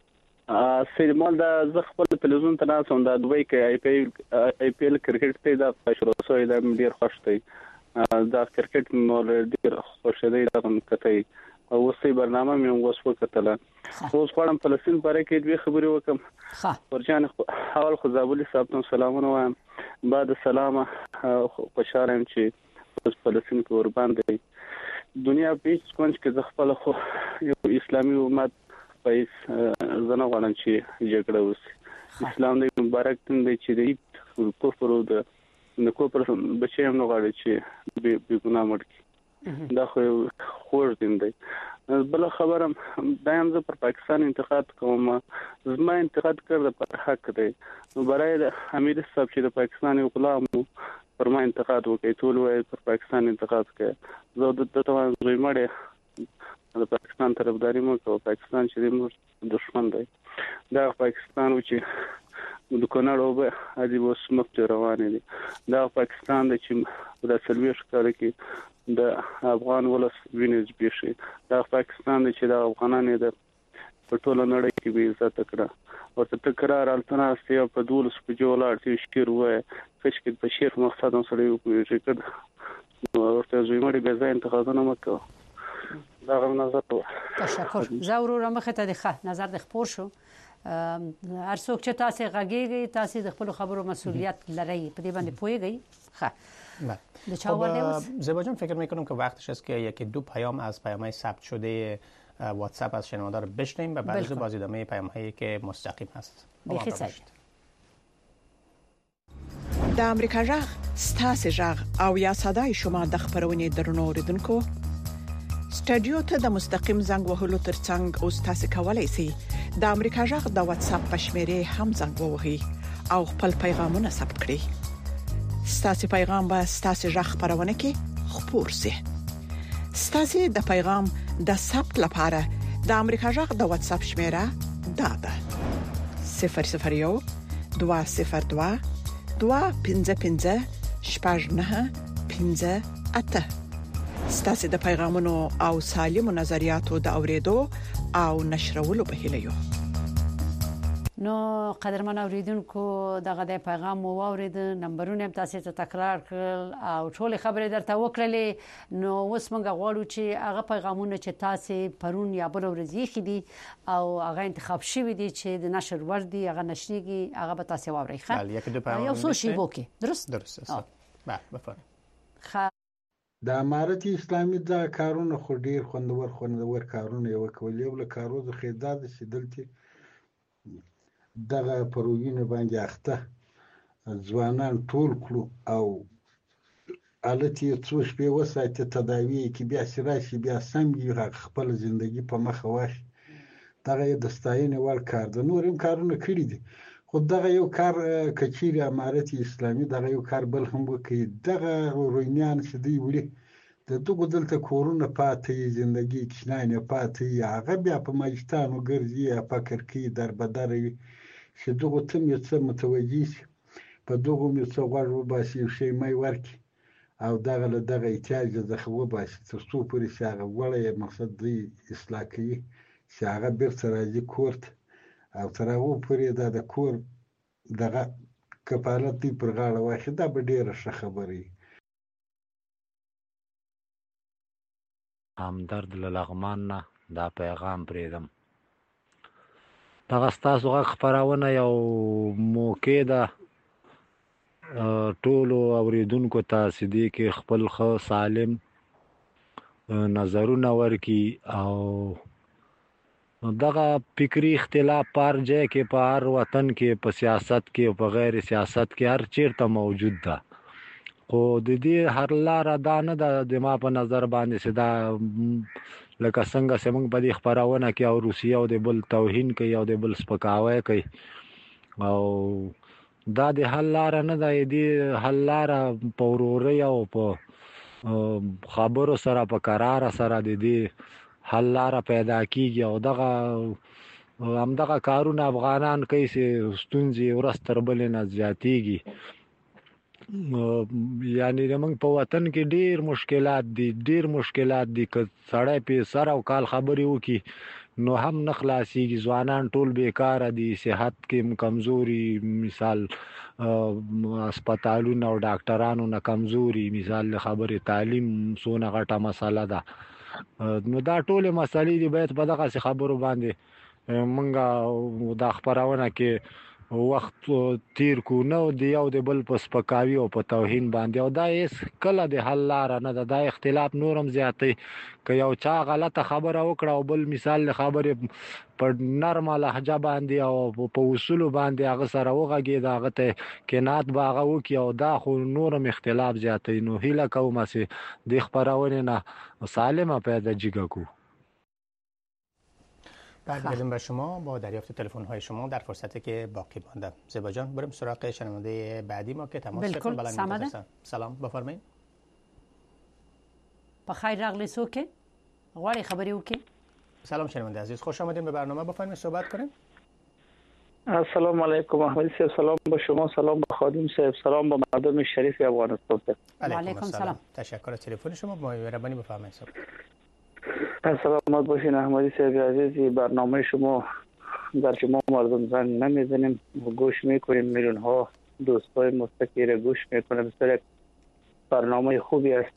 سیمال دا زه خپل تلویزیون ته ناسم دا دوی کې ای پی ال کرکټ ته دا شروع شوی دا ډیر خوش دی دا کرکټ مول ډیر خوش دی دا کته او وسې برنامه مې اوس وکړه اوس غواړم فلسطین باره کې دوی خبرې وکم. ورجان اول خو زابلی صاحب ته سلامونه وایم بعد سلام خوشاله یم چې فلسطین کې قربان دی دنیا په هیڅ کونج کې خپل خو یو اسلامي امت پیس زنه غواړم چې جګړه وشي اسلام دې مبارک دی چې دې کفر او د کوپر بچي هم نه غواړي چې به ګناه مړ دا خو خوږ دین دی. بل خبرم دایم زه پر پاکستان انتقاد کوم زما انتقاد کړل پر حق دی برای د امیر صاحب چې د پاکستان غلام پر ما انتقاد وکړي ټول وای پر پاکستان انتقاد کوي زه د توان زوی مړ د پاکستان طرفداري مو کوم پاکستان چې موږ دشمن دی دا پاکستان چې د کونړ او به ادي وس مخ روان دي دا پاکستان چې د سلويش کار کې د افغان ولس وینز بيشي دا پاکستان چې د افغانانو د ټولو نړۍ کې به عزت کړه ورته تکرار التنا استیا په دولس په جوړار چې شکر وای فشکل په شیخ مقصد سره یو چې ورته زوی مړي به ځای انتخابونه وکړه دا غو نظر تشکر زاورو مخه ته د نظر د خبر شو هر څوک چې تاسو غږیږي تاسو د خپل خبرو مسئولیت لرئ په دې باندې پوهیږئ زیبا جان فکر میکنم که وقتش است که یکی دو پیام از پیام‌های ثبت شده واتساپ از شنوندار بشنویم و بعد باز ادامه پیام‌هایی که مستقیم هست. د امریکا جغ ستاسو جغ او یا صداي شما د خبرونې درنو اوریدونکو سټډیو ته د مستقیم زنګ وهلو ترڅنګ او تاسو کولای شئ د امریکا جغ د واتساپ پښمره هم زنګ ووهئ او خپل پیغامونه ثبت کړئ. ستاسو پیغام به ستاسو ژغ خبرونه کې خپور شي. ستاسو د پیغام د ثبت لپاره د امریکا ژغ د واتساپ شمیره دا ده 001 202 255 8 ستاسو د پیغامونو او سالمو نظریاتو د اوریدو او نشرولو په هیله یو. نو قدرمن اوریدونکو دغه د پیغام مو واورید نمبرونه تاسو ته تکرار کړل او ټول خبرې درته وکړلې نو اوس موږ غواړو چې هغه پیغامونه چې تاسو پرون یا بل ورځ خېدي او هغه انتخاب شوی دي چې د نشر وردی هغه نشریږي هغه به تاسو واورئ ښه یو څه شی وکي درست د امارت اسلامي دا کارونه خو ډیر خوندور کارونه یو کولې ول کارو خیزاد شیدلتي دغه پروینه باندې اخته ځوانان ټول کړو او الته څو شپې وسایته تداوی کې بیا سراشي بیا سم خپل ژوندۍ په مخه واش دغه د ستاینې ور کار د نورم کارونه کړی دي خو دغه یو کار کچیر امارت اسلامي دغه یو کار بل هم وکي دغه روینیان چې دی وړي د دغه دلته کورونه پاتې ژوندۍ کښنانه پاتې هغه بیا په ماجستانو ګرځي فکر کوي در بدروي چې دغه تم یو څه متوجي شي په دغه مې څو غواړو باسي شي مې ورکی او دغه له دغه احتیاج د خو باسي تر څو پورې شاغه وړي مقصد دی اصلاح کوي چې هغه بیرته راځي کورت او تر هغه پورې د کور دغه کفالت دی پر غاړه واخی دا به ډیره ښه خبره وي. همدرد له لغمان نه دا پیغام پرېږدم. دغه ستاسو غږ خپرونه یو موقع ده ټولو اوریدونکو ته چې دې کې خپل ښه سالم نظرونه ورکړي او دغه فکري اختلاف په هر ځای کې په هر وطن کې په سیاست کې او په غیر سیاست کې هر چیرته موجود ده، خو د دې هر لاره دا نه ده د ما په نظر باندې چې دا لکه څنګه چې موږ په دې خپرونه کې او روسیه او د بل توهین کوي او د بل سپکاوی کوي او دا د حل لاره نه ده. دې حل لاره په ورورۍ او په خبرو سره په قراره سره د دې حل لاره پیدا کیږي او همدغه کارونه افغانان کوي چې ستونزې ورځ تر بلې نه زیاتېږي. یعنی زموږ په وطن کې ډیر مشکلات دي که سړی په سر او کال خبرې وکړي نو هم نه خلاصېږي. ځوانان ټول بیکاره دي، صحت کې کمزوري، مثال هسپتالونه او ډاکټرانو نه کمزوري، مثال خبرې تعلیم څونه غټه مسله ده. نو دا ټولې مسلې دي باید په دغه خبرو باندې منګه دا خپرونه کې وخت تیر کو نه دی یو د بل په سپکاوي او په توهین باندې او دا هیڅ کله د حل لاره نه ده. دا اختلاف نورم زیاتوي. که یو چا غلطه خبره وکړه او بل مثال خبرې په نرمه لهجه باندې او په اصولو باندې هغه سره وغږېد هغه ته قناعت به هغه وکړي او دا خو نورم اختلاف زیاتوي. نو هیله کوم چې د خپرونې نه سالمه پیدا جیگه کو. برگردیم به شما با دریافت تلفن های شما در فرصتی که باقی مانده. زیبا جان بریم سراغ شنونده بعدی ما که تماس بالکل سلام. سلام بفرمایید. بخیر راغلی سوکه غواړی خبرې وکړي. سلام شنونده عزیز، خوش آمدید به برنامه. بفرمایید صحبت کنید. السلام علیکم احمدی صاحب، سلام به شما، سلام به خادم صاحب، سلام به مردم شریف افغانستان. علیکم السلام. تشکر از تلفن شما. مهربانی بفرمایید. سلامت باشین احمدی صاحب عزیز. برنامه شما در شما مردم زنگ نمیزنیم، گوش میکنیم، میلیون ها دوستای مستقیر گوش میکنه. بسیار یک برنامه خوبی است.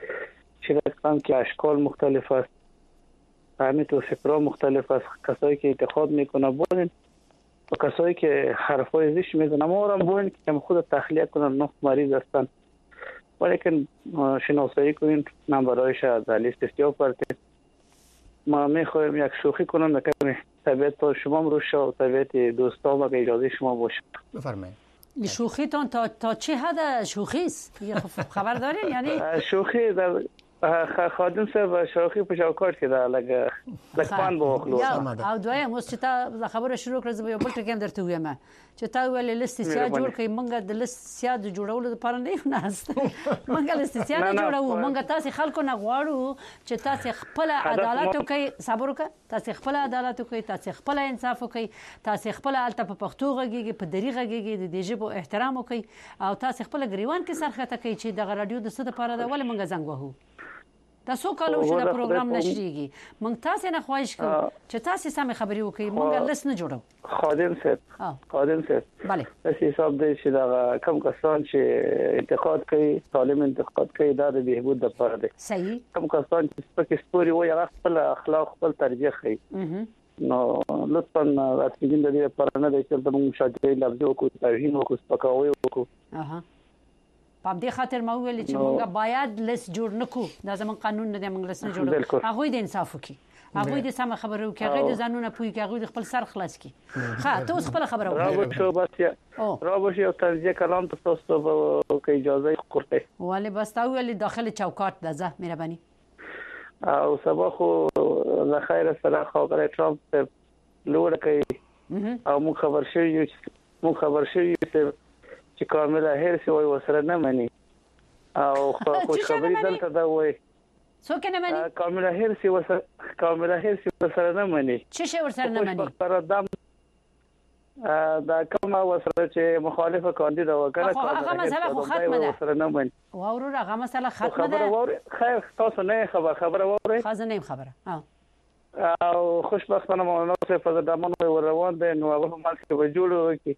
چرا که اشکال مختلف است، همینطور فکرها مختلف است. کسایی که انتخاب میکنه بودن و کسایی که حرفای زشت میزنه ما را بودن که خود تخلیه کنن نه مریض هستن، ولیکن شناسایی کنین نمبرایش از لیست سیاه پرتید. ما میخوایم یک شوخی کنم نکنم طبیعت تا شما روش و طبیعت دوستان و به اجازه شما باشه. بفرمایید. شوخی تان تا چه حد شوخی است؟ خبر دارین یعنی شوخی در خادم صاحب شوخی په شاوکار کې دا لګپان به وخلو او دویم اوس چې تا خبره شروع کړې زه یو بل ټکی درته وایم چې تا ویل لیست سیا جوړ کړئ. مونږ د لیست سیا د جوړولو لپاره نه یو ناست، مونږ لیست سیا نه جوړو. مونږ تاسو خلکو نه غواړو چې تاسو خپل عدالت وکړئ، صبر وکړئ، تاسو خپل عدالت وکړئ، تاسو خپل انصاف وکړئ، تاسو خپل الته په پښتو غږیږي، په دری غږیږي، د دې ژبو احترام وکړئ او تاسو خپل ګریوان کې سرخته کوي چې د رادیو د څه لپاره دا ول مونږ زنګ وهو. تاسو کالو چې دا پروګرام نشریږي مونږ تاسو نه خواهش کوو چې تاسو سم خبري وکړئ. مونږ لس نه جوړو. خادم صاحب بله تاسو حساب دی چې دا کم کسان چې انتقاد کوي، سالم انتقاد کوي، دا د بهبود لپاره دی. صحیح. کم کسان چې سپک ستوري وي هغه خپل اخلاق خپل ترجیح کوي. نو لطفا راتګین د دې لپاره نه دی چې موږ شاته لفظ وکړو، توهین وکړو، سپکاوی وکړو. په دې خاطر ما ویل چې موږ باید لیست جوړ نکو. دا زمون قانون نه دی، موږ لیست نه جوړو. هغه د انصاف وکړي، هغه د سم خبرو کې، هغه د ځانونه پوي کې، هغه د خپل سر خلاص کړي. ښه ته اوس خپل خبره وکړه. راوبشي او توجیه کلام تاسو ته اجازه ورکړئ. ولی بس تا ویل داخل چوکاټ ده مهرباني. او سبا خو له خیر سره خبره ټرمپ لوړ کوي او مو خبر شوی چې کاملا هیرس وای وسره نه مني او خوش خبري دلته دا وای څوک نه مني. کاملا هیرس وسره نه مني. څه شی ورسره نه مني؟ دا کومه وسره چې مخالفه کاندید وکړه هغه مسله خو ختمه ده. وسره نه مني. واورو هغه مسله ختمه ده. خیر تاسو نه خبره وره. خازنه خبره. او خوشبختانه مولانا صاحب په دمنو روان دي نو هغه هم چې وجوړو کی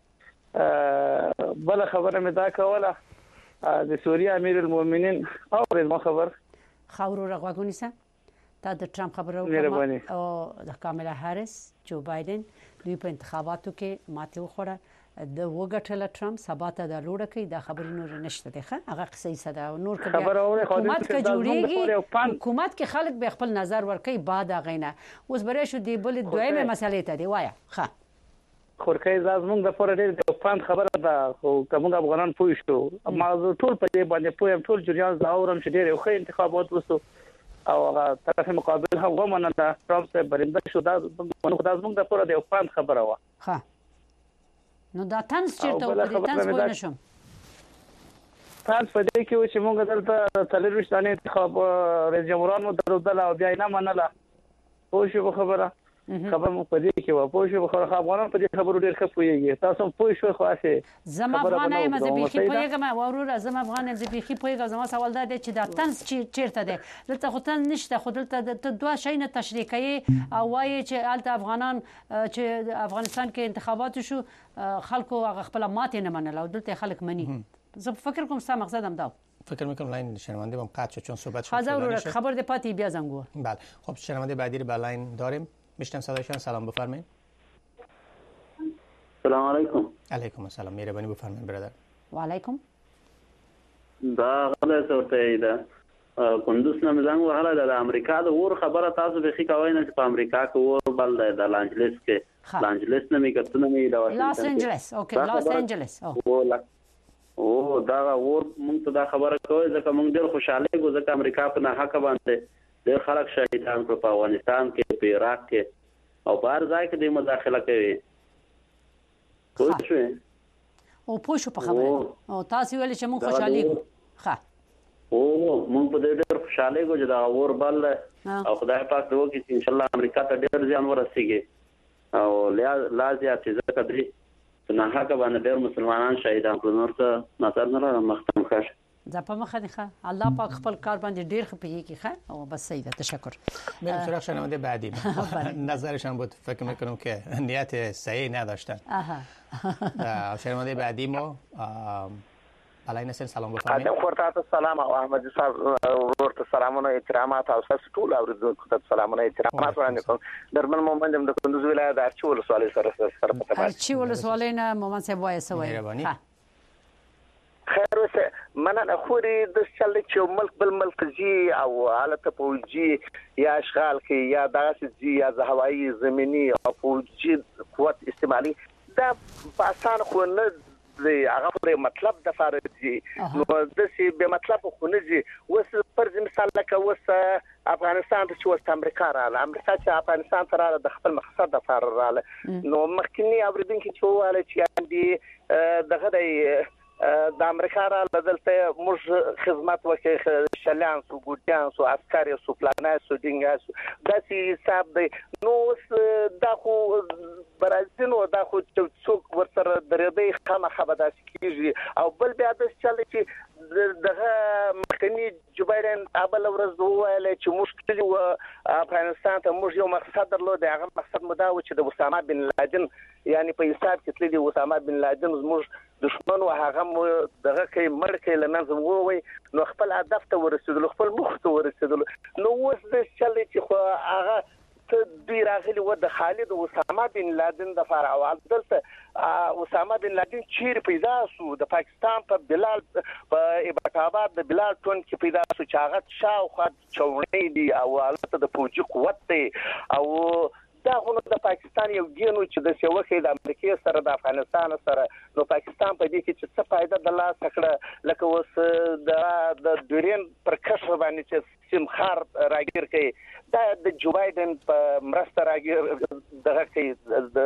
بل خبره مې دا کوله د سوریه امیر المؤمنین او خبر خاورو رغوګونیسه تا د ټرمپ خبرو او د کاملا هاریس جو بایدن دوی په انتخاباتو کې ماته وخوړه د وګټل ټرمپ سباته د لوړه کې د خبرونو نشته دی هغه قصې صدا نور کې حکومت کې جوړیږي حکومت کې خلک به خپل نظر ورکړي بعد غینه اوس بره شو دی بل دویمه مسلې ته دی وایا ښه خورکې زمونږ د پوره ډېر د فند خبره ده خو کوم افغانان پوه شو ما ټول په دې باندې پوه ټول جریان زاورم چې ډېر ښه انتخابات وسو او هغه طرف مقابل هم ومنه دا ټرمپ سره برنده شو دا زمونږ د پوره د فند خبره و ها نو دا تنس چیرته په دې تنس پوه نشم تنس په دې کې چې موږ دلته تلويزیون انتخاب رئیس جمهور مو درودل او بیا نه منله پوه شو خبره خبر مو په دې کې و پوه شو خبره افغانان په دې خبرو ډېر ښه پوهیږي تاسو پوه شو خو اسه زما افغانای مزبيخي پوهیږم ورور زما افغان مزبيخي پوهیږم زما سوال دا دی چې دا تنس چیرته دی دلته خو تنس نشته خو دلته د دوه شي نه تشریح کوي او وایي چې الته افغانان چې افغانستان کې انتخابات شو خلکو خپل ماته نه منل او دلته خلک مني زه فکر کوم سم مقصد هم دا فکر میکنم لاین شنونده بهم قطع شد چون صحبت شد خبر ده پاتی بیا زنگو بله خب شنونده بعدی رو با لاین داریم میشنم صدایشان سلام بفرمایید سلام علیکم علیکم السلام مهربانی بفرمایید برادر و علیکم دا غله صورت ایده کندوس نه زنګ وهاله د امریکا د ور خبره تاسو به خې کوي نه په امریکا کې ور بل د لانجلس کې لانجلس نه میګتنه می دا لاس انجلس اوکې لاس انجلس او دا ور مونږ ته دا خبره کوي ځکه مونږ ډېر خوشاله ګو ځکه امریکا په نه حق باندې ډېر خلک شهیدان په افغانستان کې په عراق کې او بهر ځای کې د مداخله کوي پوه شئ او پوه شو په خبره او تاسو ویل چې مونږ خوشاله ګو ښه او مونږ په دې خوشاله ګو چې دا ور بل او خدای پاک دې وکړي چې ان شاء الله امریکا ته ډېر ځان ورسیږي او لازم چې ځکه دې نه حق باندې ډېر مسلمانان شهیدان کړو نور څه نظر نه لرم مختم ښه ځا په مخه دی ښه الله پاک خپل کار باندې ډېر خپېږي ښه او بس سیده تشکر میرم سراغ شنونده بعدی نظرشان بود فکر میکنم که نیت صحیح نداشتن شنونده بعدی ما علی نسل سلام بفرمایید خورتات سلام او احمد صاحب ورته سلامونه احترامات او تاسو ټول اوریدونکو ته سلامونه احترامات وړاندې کوم درمن مومند د کندوز ولایت ارچی ولسوالۍ سره ارچی ولسوالۍ نه مومند صاحب وایي سوي خیر اوسه مننه خوري د چل چې ملک بل ملک جی او حالت پوجي یا اشغال کې یا داسې جی یا هوایي زمینی او پوجي قوت استعمالي دا آسان خو نه هغه مطلب د فارجي نو د سی به مطلب خو نه جی وس پر مثال لکه وس افغانستان ته چې وس امریکا رااله امریکا چې افغانستان ته رااله د خپل مقصد د فار رااله نو مخکنی اوریدونکو چې واله چې دي دغه د امریکا را دلته موږ خدمت وکړو شلیان سو ګوډیان سو عسکر سو پلانای سو ډینګا سو داسې حساب دی نو دا خو برازیل دا خو څوک ورسره درېدي خامخا به داسې کیږي او بل بیا د چل چې دغه مخکنی جو بایدن ابل ورځ وویل چې موږ کلی و افغانستان ته موږ یو مقصد درلود هغه مقصد مدا و چې د اسامه بن لادن یعنی په حساب کې تللی اسامه بن لادن موږ دشمن او هغه دغه کې مړ کې لمنځ ووي نو خپل هدف ته ورسېدل خپل مخ ته ورسېدل نو اوس د چل چې خو هغه دوی راغلي و د خالد او اسامه بن لادن د فار او دلته اسامه بن لادن چیر پیدا سو د پاکستان په بلال په ابټ آباد د بلال ټون کې پیدا سو چې هغه شاوخوا چوڼې دي او حالت د فوجي قوت دی او دا غو د پاکستان یو ګینو چې د سیوخې د امریکای سره د افغانستان سره نو پاکستان په دې کې چې څه فائدہ د لاس کړه لکه اوس د دورین پر کشف باندې چې سیم خار راګیر کوي دا د جو بایدن په مرسته راګیر دغه کوي د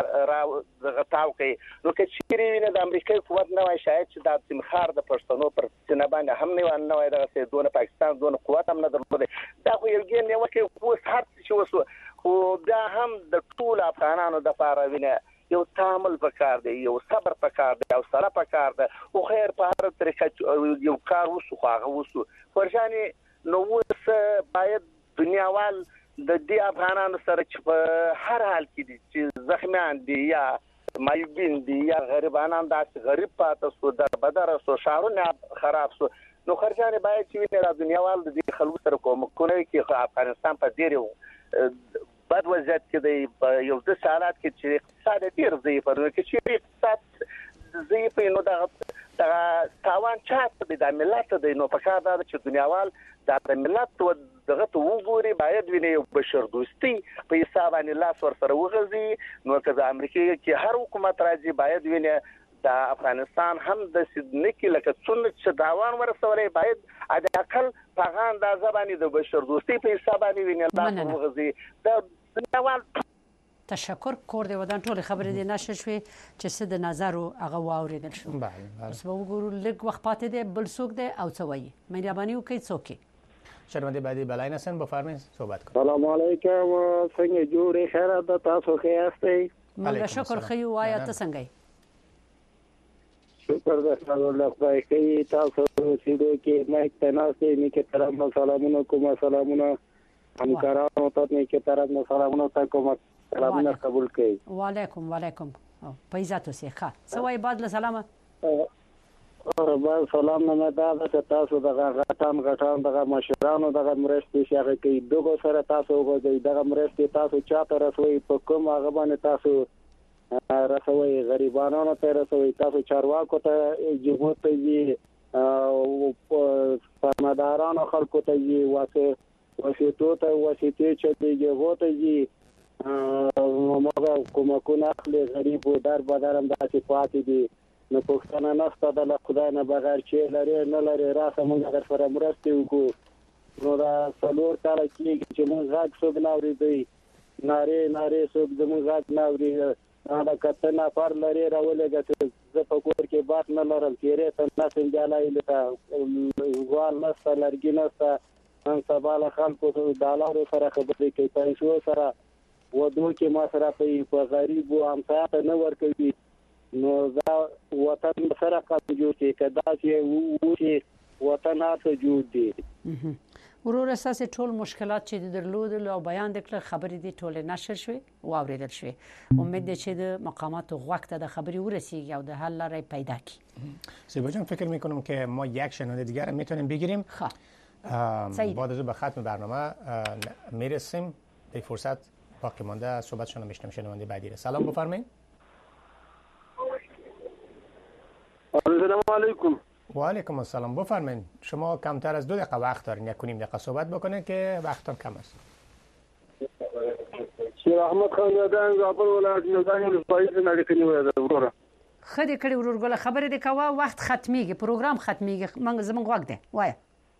غتاو کوي نو که چیرې ویني د امریکای قوت نه وای شاید چې د سیم خار د پښتنو پر سینه باندې هم نه وای دغه دونه پاکستان دونه قوت هم نه درلود دا خو یو ګین یو کې اوس هر څه وسو خو بیا هم د ټول افغانانو د لپاره ویني یو تعامل پکار دی یو صبر پکار دی او سره پکار دی او خیر په هر طریقه یو کار وسو هغه وسو ورجاني نو وس باید دنیاوال د دې افغانانو سره چې په هر حال کې دي چې زخمیان دي یا مایوبین دي یا غریبانان داسې غریب پاتې سو در بدر سو شهرونه خراب سو نو خرجانې باید چې ویني د دنیاوال د دې خلکو سره کومکونه کې افغانستان په ډېر بد وضعیت کې دی په یو د حالات کې چې اقتصاد ډېر ضعیف دی چې اقتصاد ضعیف نو دا تاوان چاته د ملت دی نو په کار دا چې دنیاوال د ملت دغه ته وګوري باید ویني یو بشر دوستي په حساب باندې لاس ور سره وغځي نو که د امریکا کې هر حکومت راځي باید ویني د افغانستان هم د سیدنکی لکه څنګه چې داوان ورسولې باید د اقل پیغام د ځبانی د بشر دوستي په حساب باندې ویني لاس وغځي د دنیاوال تشکر کور د ودان ټول خبرې دي نشر شوې چې څه د نظر او هغه واوریدل شو اوس به وګورو لږ وخت پاتې دی بل څوک دی او څه وایي مهرباني وکړئ څوک شرمنده بعدی بلاین هستن بفرمایید صحبت کنید. سلام علیکم څنګه جوړې خیرات د تاسو ښه یاستئ؟ موږ شکر خو یو وایا ته څنګه یې؟ شکر د الله خدای کوي تاسو سیدو کې مې تناسې نیکه طرف سلامونه کوم سلامونه همکارانو ته نیکه طرف سلامونه تا کوم سلامونه قبول کړئ. وعلیکم پیزاتو سي ښه سوای بعد له سلامه با سلام نه دا چې تاسو دغه غټان دغه مشرانو دغه مرستې شغه کوي دغه سره تاسو وګورئ دغه مرستې تاسو چاته رسوي په کوم هغه باندې تاسو رسوي غریبانو ته رسوي تاسو چارواکو ته جهود ته یې او سرمدارانو خلکو ته یې واسطې چې دی غوته یې موږ کومکونه اخلي غریب و در بدرم داسې پاتې دي نو پښتنه نسته د خدای نه بغیر چې لري نه لري راسه موږ در سره مرسته وکړو نو دا څلور کاله کېږي چې موږ غږ څوک نه اورېدی نارې څوک زموږ غږ نه اوري دا کته نفر لري راولېږه چې زه په کور کې بات نه لرم تېرې ته نسم جالای لته غوال نسته لرګي نسته نن سبا له خلکو ډالرو سره خبرې کوي پیسو سره ودو کې ما سره په غریب او همسایه ته نه ورکوي نو دا وطن سره قصد جوړ کې کدا چې وو وطن هڅه جوړ دي ورور اساس ټول مشکلات چې درلودل او بیان دکړه خبرې دي ټول نشر شوي او اوریدل شوي امید ده چې د مقامات وقت د خبري ورسیږي او د حل لارې پیدا کی زیبا جان فکر میکنم که ما یک شنونده دیگر میتونیم بگیریم بعد از به ختم برنامه میرسیم به فرصت باقی مانده صحبتشون رو میشنم شنونده بعدی سلام بفرمایید. السلام علیکم. و علیکم السلام بفرمایید. شما کمتر از 2 دقیقه وقت دارین یا کنیم دقیقه صحبت بکنید که وقتتون کم است. شیر احمد خان یادان زابل ولایت میدان ولسوالۍ نه کني وره. خدای کړي ورورګله خبرې د کوا وخت ختميږي پروګرام ختميږي موږ زموږ وخت دی وای.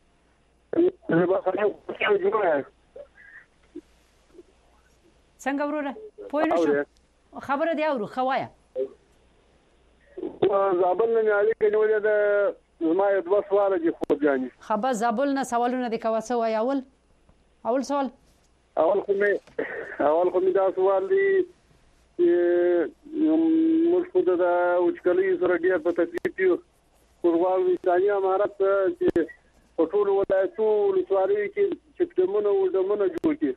څنګه وروره پوه نه شو خبره دی اورو خوایا زابل نه علي کنيوله د ما یو 2 سوال دي خو ځاني خبر زابل نه سوالونه دي کوا څه وای اول سوال اول کوم دا سوال دي ملک د اوچکلي سره ډیر په تکلیف یو کورواو انساني امارت چې په ټول ولایتو ولسوالۍ کې چکدمونه او دمونه جوړ کړي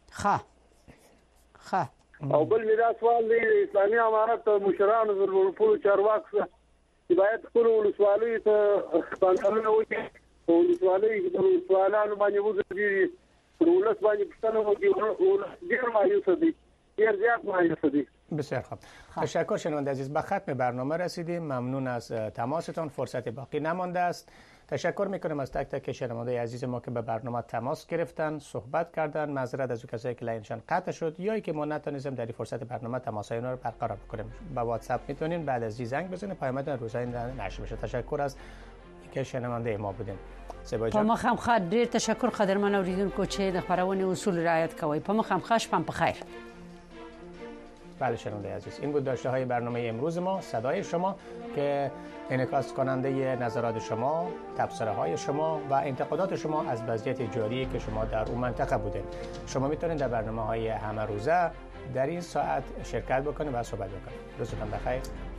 ښه او بل میرا سوال دی اسلامي امارت مشرانو ورپورو چارواک چې باید خپل ولسوالۍ ته باندې وکړي او ولسوالۍ د ولسوالانو باندې وګوري ولس باندې پښتنه وکړي ډیر مایوس دي ډیر زیات مایوس دي. بسیار خوب تشکر شنونده عزیز به ختم برنامه رسیدیم ممنون از تماستان فرصت باقی نمانده است تشکر میکنم از تک تک شنونده عزیز ما که به برنامه تماس گرفتن صحبت کردن معذرت از کسایی که لاینشان قطع شد یا که ما نتونستیم در فرصت برنامه تماسای اونا رو برقرار بکنیم با واتساپ میتونین بعد از زنگ بزنید پیامتون روزای نشر بشه تشکر از که شنونده ما بودین په مخ هم ښه ډیر تشکر قدرمن اوریدونکو چې د خبرونې اصول رعایت کوي په مخ هم ښه شپه په خیر. بله شنونده عزیز این بود داشته های برنامه امروز ما صدای شما که انعکاس کننده نظرات شما تبصره های شما و انتقادات شما از وضعیت جاری که شما در اون منطقه بودین شما میتونید در برنامه های همه روزه در این ساعت شرکت بکنید و صحبت بکنید. روزتون بخیر.